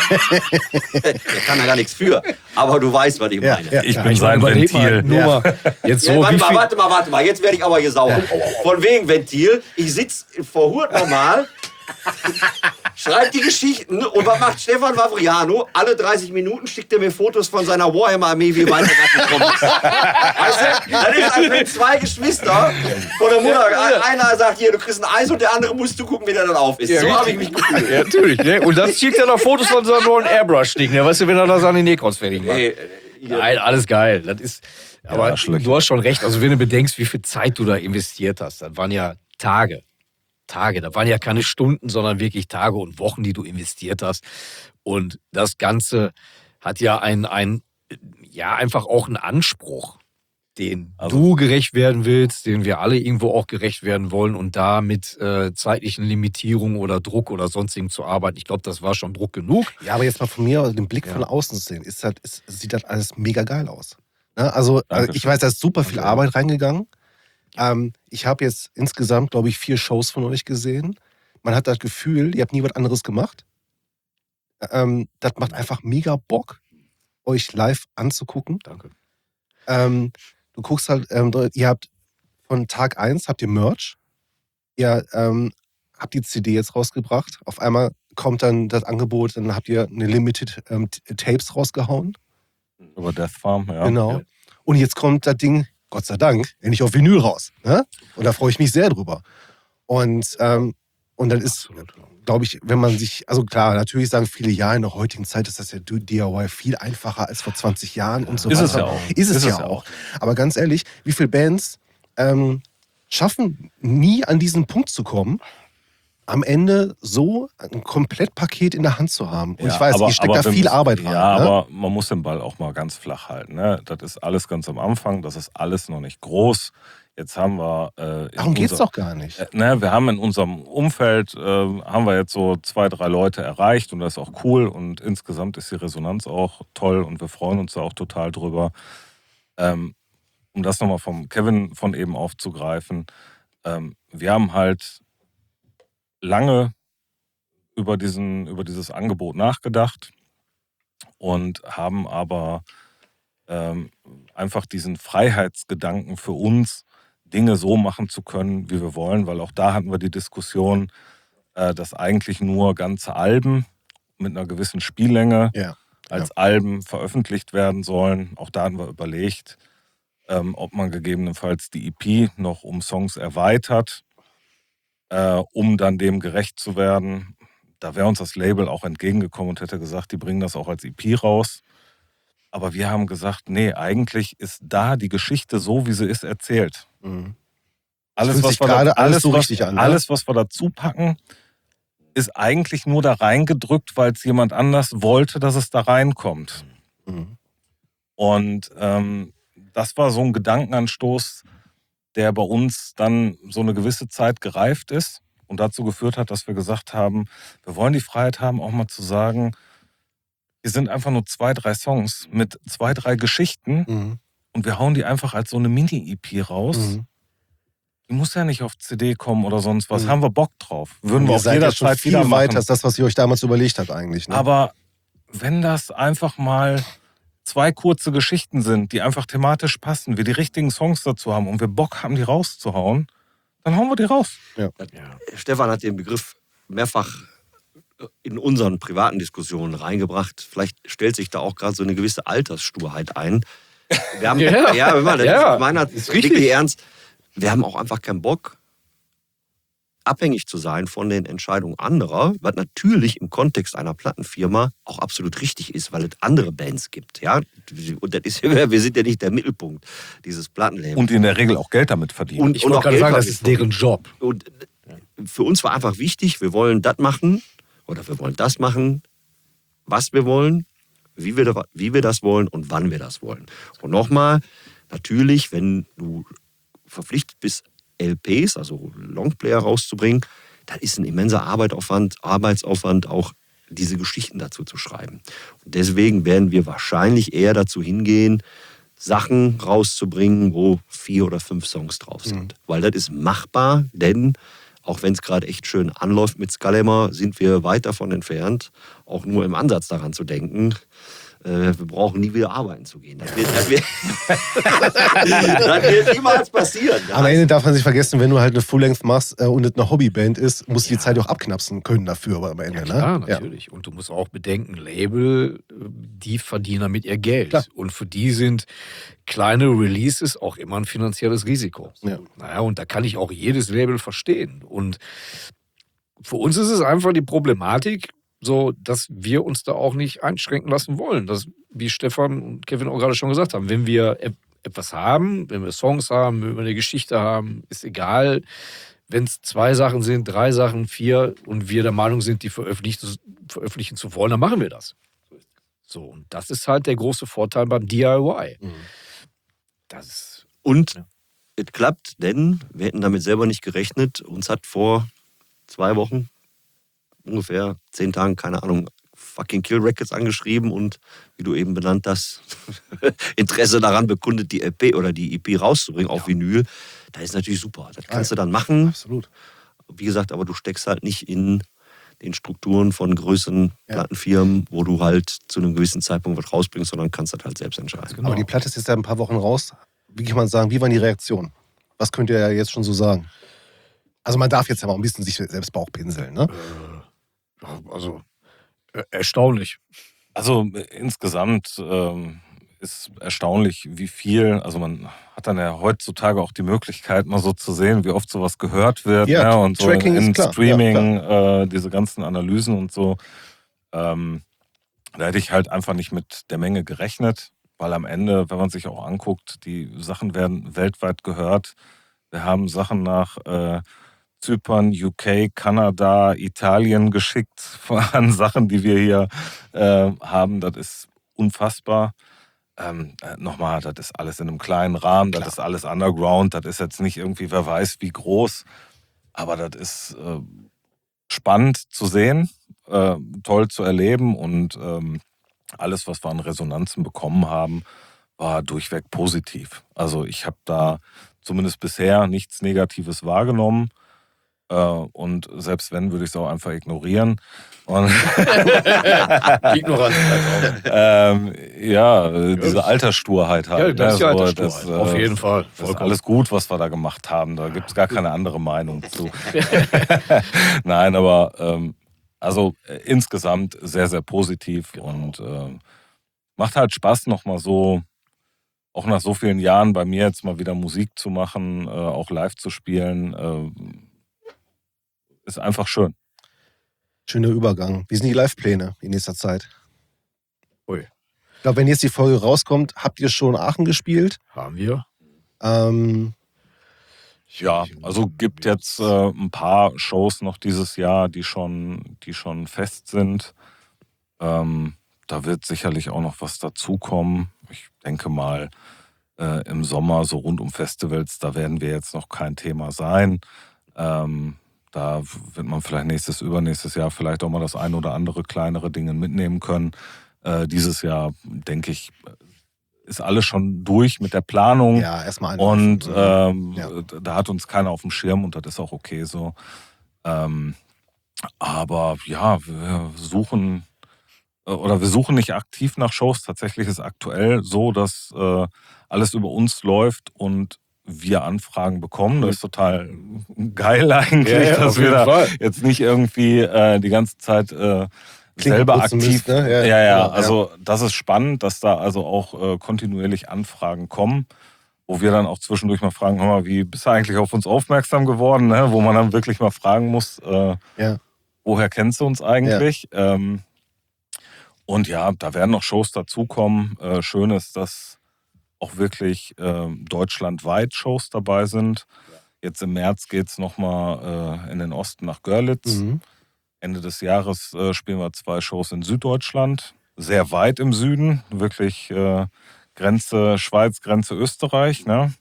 Der kann da gar nichts für. Aber du weißt, was ich meine. Ich bin sein Überleg mal, Ventil. nur mal, jetzt so, Warte wie viel, mal. Jetzt werde ich aber hier sauer. Von wegen Ventil. Ich sitze vor Hurt normal, schreibt die Geschichten und was macht Stefan Wawriano? Alle 30 Minuten schickt er mir Fotos von seiner Warhammer-Armee, wie weit er gerade gekommen ist. Weißt du? Das ist, als wenn 2 Geschwister von der Mutter, einer sagt hier, du kriegst ein Eis und der andere musst du gucken, wie der dann auf ist. Ja, So habe ich mich gefühlt. ja, natürlich. Ne? Und dann schickt er noch Fotos von seinem neuen Airbrush-Ding. Ne? Weißt du, wenn er da seine Necrons fertig macht. Nein, alles geil. Das ist, aber schlecht. du hast schon recht. Also wenn du bedenkst, wie viel Zeit du da investiert hast, das waren ja Tage. Das waren ja keine Stunden, sondern wirklich Tage und Wochen, die du investiert hast. Und das Ganze hat ja einfach auch einen Anspruch, den du gerecht werden willst, den wir alle irgendwo auch gerecht werden wollen und da mit zeitlichen Limitierungen oder Druck oder sonstigem zu arbeiten. Ich glaube, das war schon Druck genug. Ja, aber jetzt mal von mir, den Blick von außen zu sehen, sieht das alles mega geil aus. Ne? Also ich weiß, da ist super viel Arbeit reingegangen. Ich habe jetzt insgesamt, glaube ich, 4 Shows von euch gesehen. Man hat das Gefühl, ihr habt nie was anderes gemacht. Das macht einfach mega Bock, euch live anzugucken. Danke. Du guckst halt, ihr habt von Tag 1 habt ihr Merch. Ihr habt die CD jetzt rausgebracht. Auf einmal kommt dann das Angebot, dann habt ihr eine Limited Tapes rausgehauen. Über Death Farm, ja. Genau. Ja. Und jetzt kommt das Ding, Gott sei Dank, endlich auf Vinyl raus. Ne? Und da freue ich mich sehr drüber. Und dann ist, glaube ich, wenn man sich, also klar, natürlich sagen viele, ja, in der heutigen Zeit ist das ja DIY viel einfacher als vor 20 Jahren und so Ist weiter. es ja auch. Ist es ja auch. Aber ganz ehrlich, wie viele Bands schaffen nie an diesen Punkt zu kommen, am Ende so ein Komplettpaket in der Hand zu haben. Und ich weiß, ihr steckt da viel Arbeit rein. Ja, ne? aber man muss den Ball auch mal ganz flach halten. Ne? Das ist alles ganz am Anfang, das ist alles noch nicht groß. Jetzt haben wir... Darum geht es doch gar nicht. Wir haben in unserem Umfeld, haben wir jetzt so 2, 3 Leute erreicht und das ist auch cool und insgesamt ist die Resonanz auch toll und wir freuen uns da auch total drüber. Um das nochmal vom Kevin von eben aufzugreifen, wir haben halt lange über dieses Angebot nachgedacht und haben aber einfach diesen Freiheitsgedanken für uns, Dinge so machen zu können, wie wir wollen, weil auch da hatten wir die Diskussion, dass eigentlich nur ganze Alben mit einer gewissen Spiellänge als Alben veröffentlicht werden sollen. Auch da haben wir überlegt, ob man gegebenenfalls die EP noch um Songs erweitert, um dann dem gerecht zu werden. Da wäre uns das Label auch entgegengekommen und hätte gesagt, die bringen das auch als EP raus. Aber wir haben gesagt, nee, eigentlich ist da die Geschichte so, wie sie ist, erzählt. Mhm. Alles, was wir dazu packen, ist eigentlich nur da reingedrückt, weil es jemand anders wollte, dass es da reinkommt. Mhm. Und das war so ein Gedankenanstoß, der bei uns dann so eine gewisse Zeit gereift ist und dazu geführt hat, dass wir gesagt haben, wir wollen die Freiheit haben, auch mal zu sagen, wir sind einfach nur 2, 3 Songs mit 2, 3 Geschichten und wir hauen die einfach als so eine Mini-EP raus. Mhm. Die muss ja nicht auf CD kommen oder sonst was. Haben wir Bock drauf. Würden wir ihr auf seid ja schon jederzeit viel wieder machen. weiter als das, was ihr euch damals überlegt habt eigentlich. Ne? Aber wenn das einfach mal 2 kurze Geschichten sind, die einfach thematisch passen, wir die richtigen Songs dazu haben und wir Bock haben, die rauszuhauen, dann hauen wir die raus. Ja. Stefan hat den Begriff mehrfach in unseren privaten Diskussionen reingebracht. Vielleicht stellt sich da auch gerade so eine gewisse Alterssturheit ein. Wir haben, ich meine das ist wirklich ernst. Wir haben auch einfach keinen Bock, abhängig zu sein von den Entscheidungen anderer, was natürlich im Kontext einer Plattenfirma auch absolut richtig ist, weil es andere Bands gibt. Ja? Und das ist, wir sind ja nicht der Mittelpunkt dieses Plattenlabels. Und in der Regel auch Geld damit verdienen. Ich wollte gerade sagen, das ist deren Job. Und für uns war einfach wichtig, wir wollen das machen oder wir wollen das machen, was wir wollen, wie wir das wollen und wann wir das wollen. Und nochmal, natürlich, wenn du verpflichtet bist, LPs, also Longplayer rauszubringen, dann ist ein immenser Arbeitsaufwand, auch diese Geschichten dazu zu schreiben. Und deswegen werden wir wahrscheinlich eher dazu hingehen, Sachen rauszubringen, wo 4 oder 5 Songs drauf sind. Weil das ist machbar, denn auch wenn es gerade echt schön anläuft mit Skalema, sind wir weit davon entfernt, auch nur im Ansatz daran zu denken, wir brauchen nie wieder arbeiten zu gehen. Das wird niemals passieren. Am Ende darf man sich vergessen, wenn du halt eine Full-Length machst und es eine Hobbyband ist, musst du die Zeit auch abknapsen können dafür aber am Ende. Ja, klar, ne? natürlich. Und du musst auch bedenken, Label, die verdienen damit ihr Geld. Klar. Und für die sind kleine Releases auch immer ein finanzielles Risiko. Ja. Naja, und da kann ich auch jedes Label verstehen. Und für uns ist es einfach die Problematik, so, dass wir uns da auch nicht einschränken lassen wollen. Das, wie Stefan und Kevin auch gerade schon gesagt haben, wenn wir etwas haben, wenn wir Songs haben, wenn wir eine Geschichte haben, ist egal, wenn es 2 Sachen sind, 3 Sachen, 4 und wir der Meinung sind, die veröffentlichen zu wollen, dann machen wir das. So, und das ist halt der große Vorteil beim DIY. Und es klappt, denn wir hätten damit selber nicht gerechnet. Uns hat vor 2 Wochen, ungefähr 10 Tagen, keine Ahnung, fucking Kill Records angeschrieben und, wie du eben benannt hast, Interesse daran bekundet, die LP oder die EP rauszubringen auf Vinyl. Das ist natürlich super. Das kannst du dann machen. Absolut. Wie gesagt, aber du steckst halt nicht in den Strukturen von größeren Plattenfirmen, wo du halt zu einem gewissen Zeitpunkt was rausbringst, sondern kannst das halt selbst entscheiden. Genau. Aber die Platte ist jetzt ja ein paar Wochen raus. Wie kann man sagen, wie waren die Reaktionen? Was könnt ihr ja jetzt schon so sagen? Also man darf jetzt ja mal ein bisschen sich selbst Bauchpinseln, ne? Also erstaunlich. Also insgesamt ist erstaunlich, wie viel, also man hat dann ja heutzutage auch die Möglichkeit, mal so zu sehen, wie oft sowas gehört wird. Ja, Und so Tracking in ist klar. Streaming, Ja, diese ganzen Analysen und so. Da hätte ich halt einfach nicht mit der Menge gerechnet, weil am Ende, wenn man sich auch anguckt, die Sachen werden weltweit gehört. Wir haben Sachen nach Zypern, UK, Kanada, Italien geschickt an Sachen, die wir hier haben. Das ist unfassbar. Nochmal, das ist alles in einem kleinen Rahmen, das ist alles underground, das ist jetzt nicht irgendwie, wer weiß wie groß, aber das ist spannend zu sehen, toll zu erleben und alles, was wir an Resonanzen bekommen haben, war durchweg positiv. Also ich habe da zumindest bisher nichts Negatives wahrgenommen. Und selbst wenn, würde ich es auch einfach ignorieren. Und Ignoranz. diese Alterssturheit halt. Ja, das ist die ne? Alterssturheit. Auf jeden Fall. Das ist alles gut, was wir da gemacht haben. Da gibt es gar keine andere Meinung zu. Nein, aber also insgesamt sehr, sehr positiv und macht halt Spaß, nochmal so, auch nach so vielen Jahren bei mir jetzt mal wieder Musik zu machen, auch live zu spielen. Ist einfach schön. Schöner Übergang. Wie sind die Live-Pläne in nächster Zeit? Ui. Ich glaube, wenn jetzt die Folge rauskommt, habt ihr schon Aachen gespielt? Haben wir. Ja, also gibt jetzt ein paar Shows noch dieses Jahr, die schon fest sind. Da wird sicherlich auch noch was dazukommen. Ich denke mal, im Sommer, so rund um Festivals, da werden wir jetzt noch kein Thema sein. Da wird man vielleicht übernächstes Jahr vielleicht auch mal das ein oder andere kleinere Dinge mitnehmen können. Dieses Jahr, denke ich, ist alles schon durch mit der Planung. Ja, erstmal und da hat uns keiner auf dem Schirm und das ist auch okay so. Aber ja, wir suchen nicht aktiv nach Shows. Tatsächlich ist aktuell so, dass alles über uns läuft und wir Anfragen bekommen. Das ist total geil eigentlich, dass wir da jetzt nicht irgendwie die ganze Zeit selber aktiv. Müsst, ne? Ja, also das ist spannend, dass da also auch kontinuierlich Anfragen kommen. wo wir dann auch zwischendurch mal fragen, hör mal, wie bist du eigentlich auf uns aufmerksam geworden? Ne? Wo man dann wirklich mal fragen muss, woher kennst du uns eigentlich? Ja. Und ja, da werden noch Shows dazukommen. Schön ist, dass auch wirklich deutschlandweit Shows dabei sind. Jetzt im März geht es nochmal in den Osten nach Görlitz. Ende des Jahres spielen wir 2 Shows in Süddeutschland. Sehr weit im Süden, wirklich Grenze Schweiz, Grenze Österreich. Ne?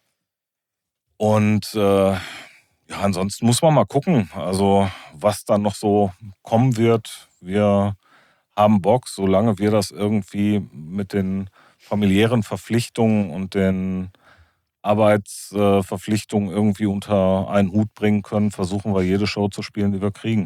Und ansonsten muss man mal gucken, also was dann noch so kommen wird. Wir haben Bock, solange wir das irgendwie mit den familiären Verpflichtungen und den Arbeitsverpflichtungen irgendwie unter einen Hut bringen können, versuchen wir jede Show zu spielen, die wir kriegen.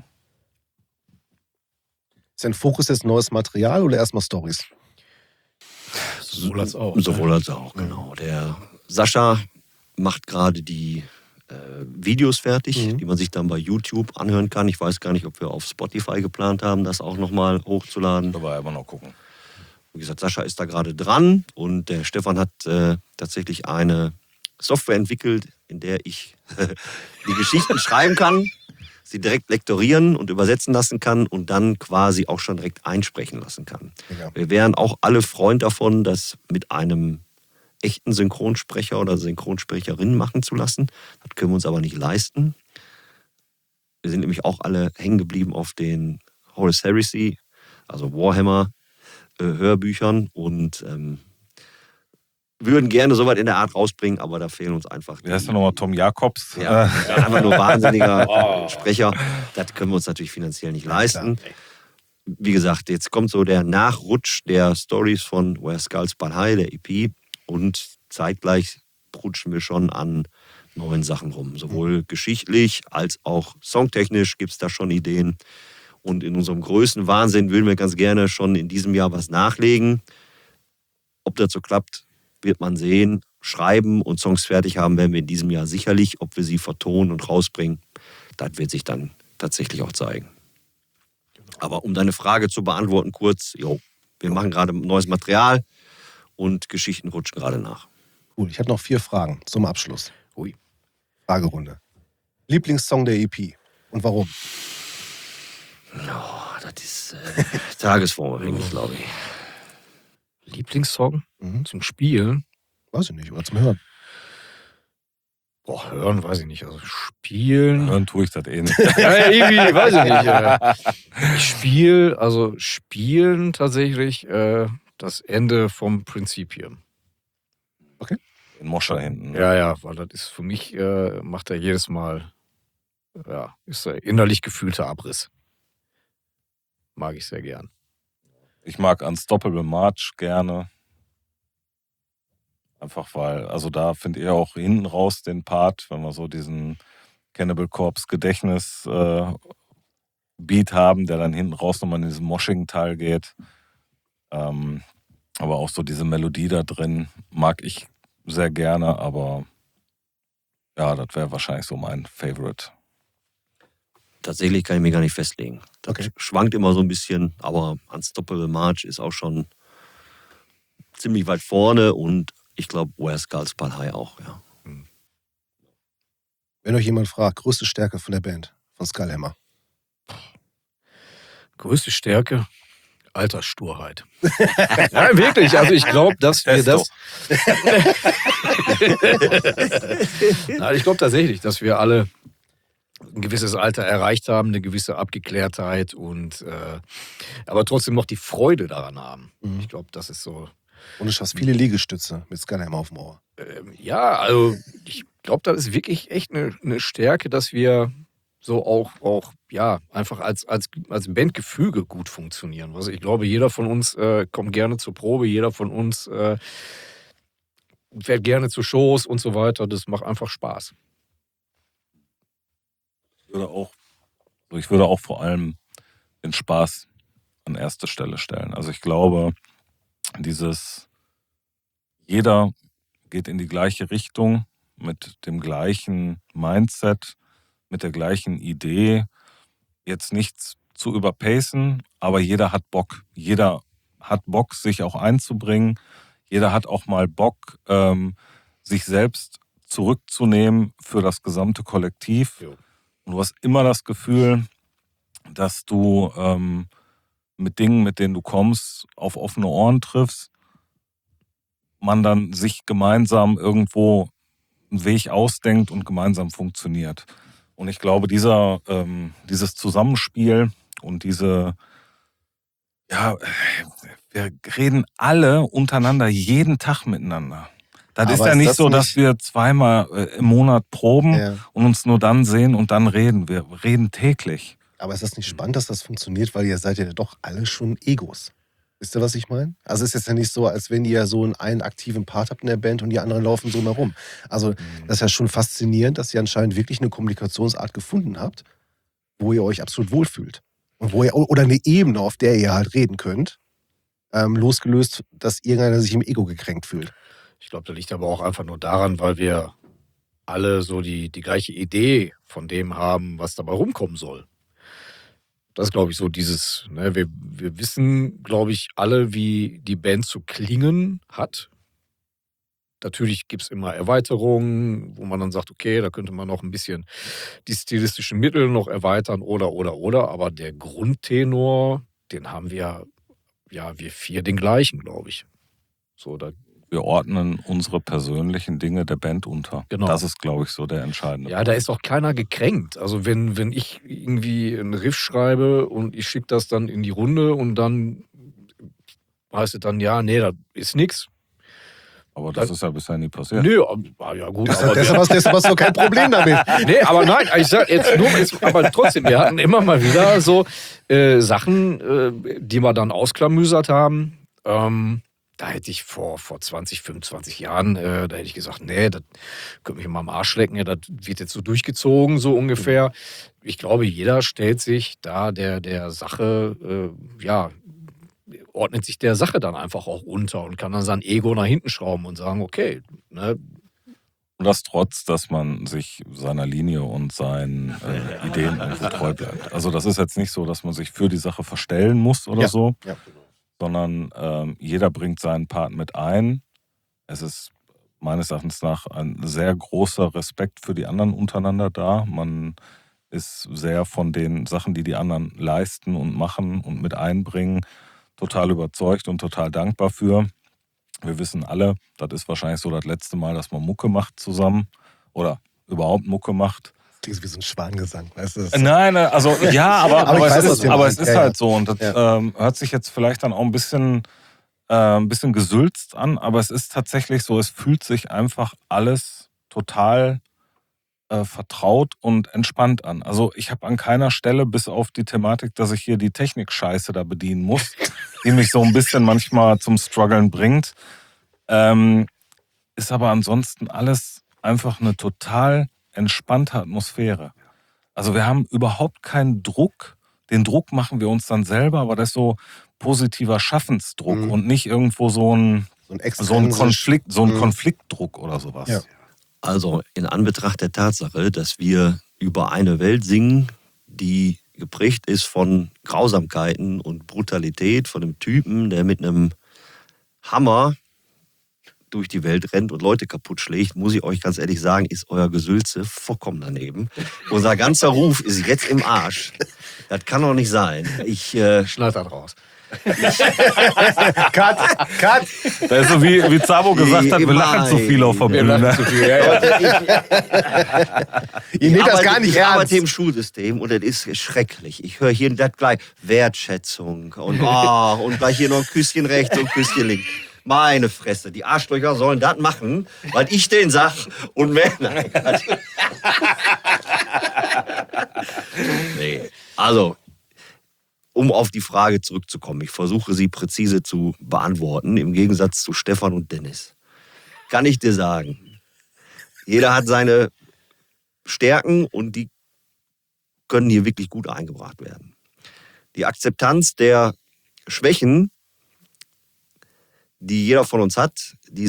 Ist dein Fokus jetzt neues Material oder erstmal Storys? Sowohl als auch. Sowohl als auch, genau. Der Sascha macht gerade die Videos fertig, die man sich dann bei YouTube anhören kann. Ich weiß gar nicht, ob wir auf Spotify geplant haben, das auch nochmal hochzuladen. Da wir aber noch gucken. Wie gesagt, Sascha ist da gerade dran und der Stefan hat tatsächlich eine Software entwickelt, in der ich die Geschichten schreiben kann, sie direkt lektorieren und übersetzen lassen kann und dann quasi auch schon direkt einsprechen lassen kann. Ja. Wir wären auch alle Freund davon, das mit einem echten Synchronsprecher oder Synchronsprecherin machen zu lassen. Das können wir uns aber nicht leisten. Wir sind nämlich auch alle hängen geblieben auf den Horus Heresy, also Warhammer Hörbüchern und würden gerne soweit in der Art rausbringen, aber da fehlen uns einfach. Wie heißt der nochmal? Tom Jakobs? Ja, einfach nur wahnsinniger Sprecher. Das können wir uns natürlich finanziell nicht leisten. Wie gesagt, jetzt kommt so der Nachrutsch der Stories von Where Skulls Ball High, der EP, und zeitgleich rutschen wir schon an neuen Sachen rum. Sowohl geschichtlich als auch songtechnisch gibt es da schon Ideen. Und in unserem größten Wahnsinn würden wir ganz gerne schon in diesem Jahr was nachlegen. Ob das so klappt, wird man sehen. Schreiben und Songs fertig haben werden wir in diesem Jahr sicherlich. Ob wir sie vertonen und rausbringen, das wird sich dann tatsächlich auch zeigen. Aber um deine Frage zu beantworten, kurz, wir machen gerade neues Material und Geschichten rutschen gerade nach. Cool, ich habe noch 4 Fragen zum Abschluss. Ui. Fragerunde. Lieblingssong der EP und warum? Das ist tagesformabhängig, glaube ich. Lieblingssong zum Spielen? Weiß ich nicht, oder zum Hören. Boah, hören weiß ich nicht. Also spielen. Hören tue ich das eh nicht. Ja, irgendwie, weiß ich nicht. Spielen tatsächlich das Ende vom Prinzipium. Okay. Den Moscher hinten. Ne? Ja, weil das ist für mich, macht er jedes Mal, ist er innerlich gefühlter Abriss. Mag ich sehr gern. Ich mag Unstoppable March gerne. Einfach weil, also da findet ihr auch hinten raus den Part, wenn wir so diesen Cannibal Corpse Gedächtnis Beat haben, der dann hinten raus nochmal in diesen Moshing-Teil geht. Aber auch so diese Melodie da drin mag ich sehr gerne, aber ja, das wäre wahrscheinlich so mein Favorite. Tatsächlich kann ich mich gar nicht festlegen. Das schwankt immer so ein bisschen, aber Unstoppable March ist auch schon ziemlich weit vorne und ich glaube, Where Skulls Ball High auch, ja. Wenn euch jemand fragt, größte Stärke von der Band, von Skullhammer? Größte Stärke? Alterssturheit. Nein, wirklich. Also ich glaube, dass wir das... Nein, ich glaube tatsächlich, dass wir alle ein gewisses Alter erreicht haben, eine gewisse Abgeklärtheit und aber trotzdem noch die Freude daran haben. Ich glaube, das ist so... Und du schaffst viele Liegestütze mit Skullhammer auf dem Ohr. Ja, also ich glaube, das ist wirklich echt eine Stärke, dass wir so auch einfach als Bandgefüge gut funktionieren. Also ich glaube, jeder von uns kommt gerne zur Probe, jeder von uns fährt gerne zu Shows und so weiter. Das macht einfach Spaß. Ich würde auch vor allem den Spaß an erste Stelle stellen. Also ich glaube, jeder geht in die gleiche Richtung mit dem gleichen Mindset, mit der gleichen Idee, jetzt nichts zu überpacen, aber jeder hat Bock. Jeder hat Bock, sich auch einzubringen. Jeder hat auch mal Bock, sich selbst zurückzunehmen für das gesamte Kollektiv. Jo. Und du hast immer das Gefühl, dass du mit Dingen, mit denen du kommst, auf offene Ohren triffst, man dann sich gemeinsam irgendwo einen Weg ausdenkt und gemeinsam funktioniert. Und ich glaube, dieses Zusammenspiel und wir reden alle untereinander jeden Tag miteinander. Das ist Aber ja ist nicht das so, dass nicht- wir zweimal im Monat proben Ja. und uns nur dann sehen und dann reden. Wir reden täglich. Aber ist das nicht spannend, dass das funktioniert, weil ihr seid ja doch alle schon Egos. Wisst ihr, was ich meine? Also es ist ja nicht so, als wenn ihr so einen aktiven Part habt in der Band und die anderen laufen so herum. Also das ist ja schon faszinierend, dass ihr anscheinend wirklich eine Kommunikationsart gefunden habt, wo ihr euch absolut wohlfühlt. Und oder eine Ebene, auf der ihr halt reden könnt, losgelöst, dass irgendeiner sich im Ego gekränkt fühlt. Ich glaube, das liegt aber auch einfach nur daran, weil wir alle so die gleiche Idee von dem haben, was dabei rumkommen soll. Das ist, glaube ich, so dieses, ne, wir wissen, glaube ich, alle, wie die Band zu klingen hat. Natürlich gibt es immer Erweiterungen, wo man dann sagt, okay, da könnte man noch ein bisschen die stilistischen Mittel noch erweitern oder. Aber der Grundtenor, den haben wir vier den gleichen, glaube ich. So, Wir ordnen unsere persönlichen Dinge der Band unter. Genau. Das ist, glaube ich, so der entscheidende ja, da ist auch keiner gekränkt. Also wenn ich irgendwie einen Riff schreibe und ich schicke das dann in die Runde und dann heißt es dann, ja, nee, das ist nix. Aber das ist ja bisher nie passiert. Nö, ja gut. Aber Deshalb hast du kein Problem damit. nee, aber nein, ich sag jetzt nur, aber trotzdem, wir hatten immer mal wieder so Sachen, die wir dann ausklamüsert haben. Da hätte ich vor 20, 25 Jahren, da hätte ich gesagt, nee, das könnte mich mal am Arsch lecken, das wird jetzt so durchgezogen, so ungefähr. Ich glaube, jeder stellt sich da der Sache, ordnet sich der Sache dann einfach auch unter und kann dann sein Ego nach hinten schrauben und sagen, okay, ne, Und das trotz, dass man sich seiner Linie und seinen Ideen einfach treu bleibt. Also das ist jetzt nicht so, dass man sich für die Sache verstellen muss oder so, Ja. sondern jeder bringt seinen Part mit ein. Es ist meines Erachtens nach ein sehr großer Respekt für die anderen untereinander da. Man ist sehr von den Sachen, die anderen leisten und machen und mit einbringen, total überzeugt und total dankbar für. Wir wissen alle, das ist wahrscheinlich so das letzte Mal, dass man Mucke macht zusammen oder überhaupt Mucke macht. Klingt wie so ein Schwangesang, weißt du? Nein, also ja, aber ich weiß, was du es meinst. ist Ja, halt ja. so und das hört sich jetzt vielleicht dann auch ein bisschen gesülzt an, aber es ist tatsächlich so, es fühlt sich einfach alles total vertraut und entspannt an. Also ich habe an keiner Stelle, bis auf die Thematik, dass ich hier die Technik-Scheiße da bedienen muss, die mich so ein bisschen manchmal zum Struggeln bringt, ist aber ansonsten alles einfach eine total entspannte Atmosphäre. Also wir haben überhaupt keinen Druck. Den Druck machen wir uns dann selber, aber das ist so positiver Schaffensdruck und nicht irgendwo so ein Konfliktdruck oder sowas. Ja. Also in Anbetracht der Tatsache, dass wir über eine Welt singen, die geprägt ist von Grausamkeiten und Brutalität, von einem Typen, der mit einem Hammer durch die Welt rennt und Leute kaputt schlägt, muss ich euch ganz ehrlich sagen, ist euer Gesülze vollkommen daneben. Unser ganzer Ruf ist jetzt im Arsch. Das kann doch nicht sein. schneid das raus. Cut! Das ist so wie Zabo gesagt hat, wir lachen zu viel auf der Bühne. Ihr nehmt das gar nicht ich arbeite ernst. im Schulsystem und das ist schrecklich. Ich höre hier das gleich Wertschätzung und gleich hier noch ein Küsschen rechts und ein Küsschen links. Meine Fresse, die Arschlöcher sollen das machen, weil ich denen sag und mehr. Nein. Nee. Also, um auf die Frage zurückzukommen, ich versuche sie präzise zu beantworten, im Gegensatz zu Stefan und Dennis. Kann ich dir sagen, jeder hat seine Stärken und die können hier wirklich gut eingebracht werden. Die Akzeptanz der Schwächen, die jeder von uns hat, die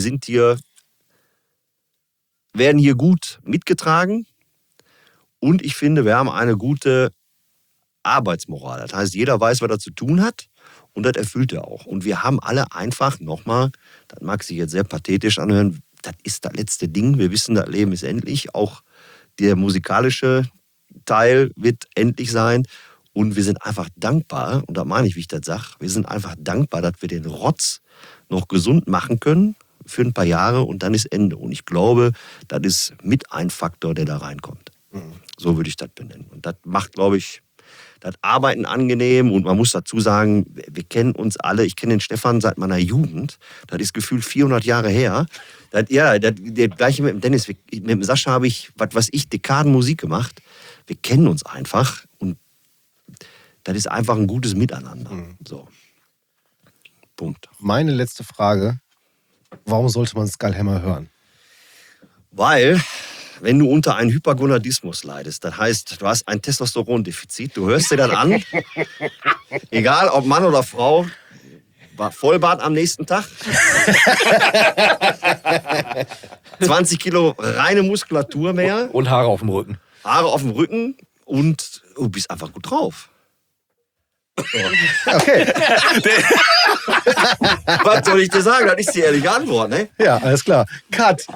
werden hier gut mitgetragen. Und ich finde, wir haben eine gute Arbeitsmoral. Das heißt, jeder weiß, was er zu tun hat und das erfüllt er auch. Und wir haben alle einfach nochmal, das mag sich jetzt sehr pathetisch anhören, das ist das letzte Ding. Wir wissen, das Leben ist endlich. Auch der musikalische Teil wird endlich sein. Und wir sind einfach dankbar, und da meine ich, wie ich das sage, wir sind einfach dankbar, dass wir den Rotz noch gesund machen können für ein paar Jahre und dann ist Ende. Und ich glaube, das ist mit ein Faktor, der da reinkommt. So würde ich das benennen. Und das macht, glaube ich, das Arbeiten angenehm. Und man muss dazu sagen, wir kennen uns alle. Ich kenne den Stefan seit meiner Jugend. Das ist gefühlt 400 Jahre her. Das gleiche mit dem Dennis. Mit dem Sascha habe ich, was ich, Dekaden Musik gemacht. Wir kennen uns einfach. Und das ist einfach ein gutes Miteinander. So. Punkt. Meine letzte Frage. Warum sollte man Skullhammer hören? Weil, wenn du unter einem Hypergonadismus leidest, das heißt, du hast ein Testosterondefizit, du hörst dir das an, egal ob Mann oder Frau, Vollbart am nächsten Tag, 20 Kilo reine Muskulatur mehr, Und Haare auf dem Rücken. Haare auf dem Rücken und du bist einfach gut drauf. Okay, Was soll ich dir sagen? Das ist die ehrliche Antwort, ne? ja, alles klar. Cut.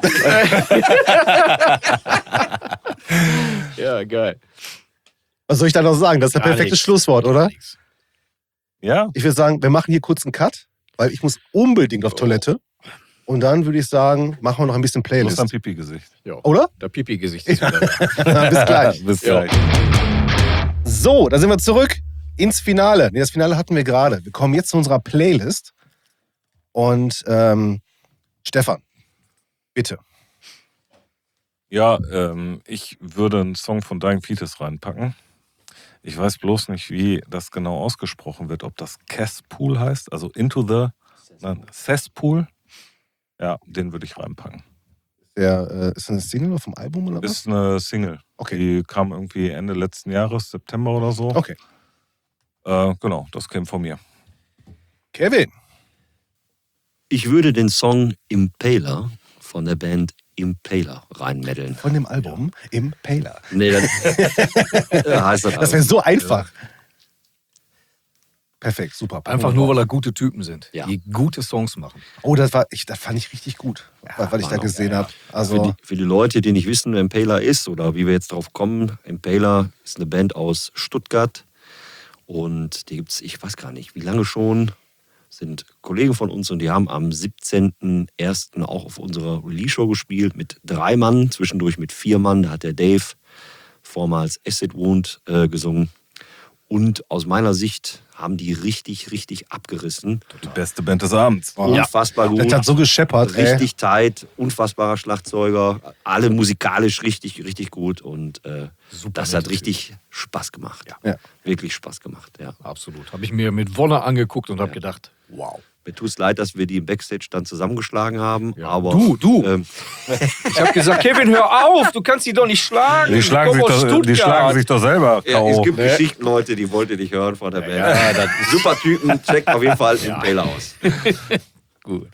Ja, geil. Was soll ich da noch sagen? Das ist das Gar perfekte nichts. Schlusswort, oder? Ja, Ich würde sagen, wir machen hier kurz einen Cut, weil ich muss unbedingt auf Toilette. Und dann würde ich sagen, machen wir noch ein bisschen du hast Playlist. ein Pipi-Gesicht. Oder? Der Pipi-Gesicht ist wieder da. Bis gleich. Bis Ja. gleich. So, da sind wir zurück ins Finale. Nee, das Finale hatten wir gerade. Wir kommen jetzt zu unserer Playlist. Und Stefan, bitte. Ja, ich würde einen Song von Dying Fetus reinpacken. Ich weiß bloß nicht, wie das genau ausgesprochen wird, ob das Cesspool heißt, also Cesspool. Ja, den würde ich reinpacken. Ist das eine Single vom Album oder was? Ist eine Single. Okay. Die kam irgendwie Ende letzten Jahres, September oder so. Okay. Genau, das käme von mir. Kevin. Ich würde den Song Impaler von der Band Impaler reinmeddeln. Von dem Album Impaler. Nee, das heißt das. Das wäre so einfach. Perfekt, super. Einfach nur, weil er gute Typen sind, Ja. die gute Songs machen. Oh, das fand ich richtig gut, was ich da gesehen habe. Also, Für die Leute, die nicht wissen, wer Impaler ist oder wie wir jetzt drauf kommen, Impaler ist eine Band aus Stuttgart und die gibt es, ich weiß gar nicht, wie lange schon, sind Kollegen von uns und die haben am 17.01. auch auf unserer Release-Show gespielt mit 3 Mann, zwischendurch mit 4 Mann. Da hat der Dave, vormals Acid Wound, gesungen. Und aus meiner Sicht haben die richtig, richtig abgerissen. Die beste Band des Abends. Unfassbar gut. das hat so gescheppert. Richtig tight, unfassbarer Schlagzeuger, alle musikalisch richtig, richtig gut und das hat richtig Spaß gemacht. Ja. Wirklich Spaß gemacht, ja. Absolut. Habe ich mir mit Wonne angeguckt und habe gedacht, wow. Mir tut es leid, dass wir die im Backstage dann zusammengeschlagen haben, Ja. aber Du. ähm, Ich habe gesagt, Kevin, hör auf, du kannst sie doch nicht schlagen. Die schlagen, Komm aus die schlagen sich doch selber ja, es K.O. gibt Geschichten, Leute, die wollt ihr nicht hören von der Band. Super Typen, checkt auf jeden Fall Impaler aus. Gut.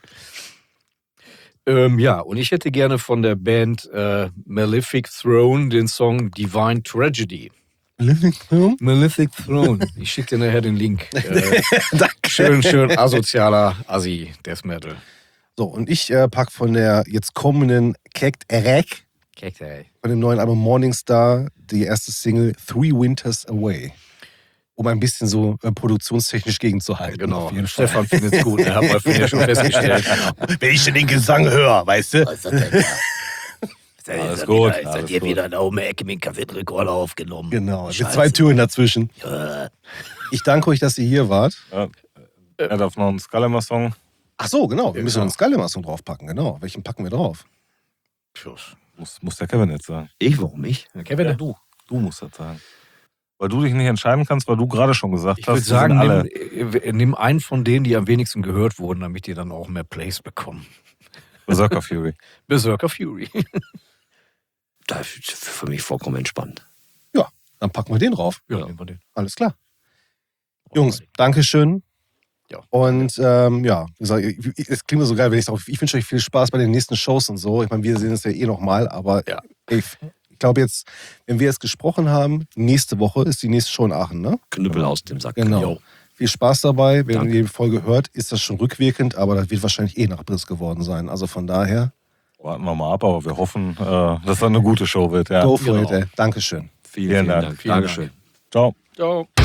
Ja, und ich hätte gerne von der Band Malefic Throne den Song Divine Tragedy. Malefic Throne. Ich schicke dir nachher den Link. Schön asozialer Assi Death Metal. So, und ich pack von der jetzt kommenden Kekt Erek, von dem neuen Album Morningstar, die erste Single Three Winters Away. Um ein bisschen so produktionstechnisch gegenzuhalten. Genau. Auf jeden Fall. Stefan findet es gut. Er hat mal ja schon festgestellt. Wenn ich den Gesang höre, weißt du? Alles gut. Seid ihr wieder da um die Ecke mit dem Kassettenrekorder aufgenommen? Genau, mit Scheiße. 2 Türen dazwischen. Ja. Ich danke euch, dass ihr hier wart. Er darf noch einen Skullhammer-Song. Ach so, genau. Wir müssen noch einen Skullhammer-Song draufpacken. Genau. Welchen packen wir drauf? Muss der Kevin jetzt sagen. Warum nicht? Kevin, Du musst das sagen. Weil du dich nicht entscheiden kannst, weil du gerade schon gesagt ich hast, würde wir sind sagen, alle. nimm einen von denen, die am wenigsten gehört wurden, damit die dann auch mehr Plays bekommen. Berserker Fury. Berserker Fury. Das ist für mich vollkommen entspannt. Ja, dann packen wir den drauf. Ja, nehmen wir den. Alles klar. Jungs, Dankeschön. Ja. Und ja, wie gesagt, es klingt mir so geil, wenn ich wünsche euch viel Spaß bei den nächsten Shows und so. Ich meine, wir sehen es ja eh nochmal, aber Ja. ich glaube jetzt, wenn wir jetzt gesprochen haben, nächste Woche ist die nächste Show in Aachen, ne? Knüppel aus dem Sack. Genau. Jo. Viel Spaß dabei. Wenn Danke. ihr die Folge hört, ist das schon rückwirkend, aber das wird wahrscheinlich eh nach Abriss geworden sein. Also von daher, Warten wir mal ab, aber wir hoffen, dass das eine gute Show wird. Ja. Go for Genau. it, ey. Dankeschön. Vielen Dank. Dank. Dankeschön. Ciao. Ciao.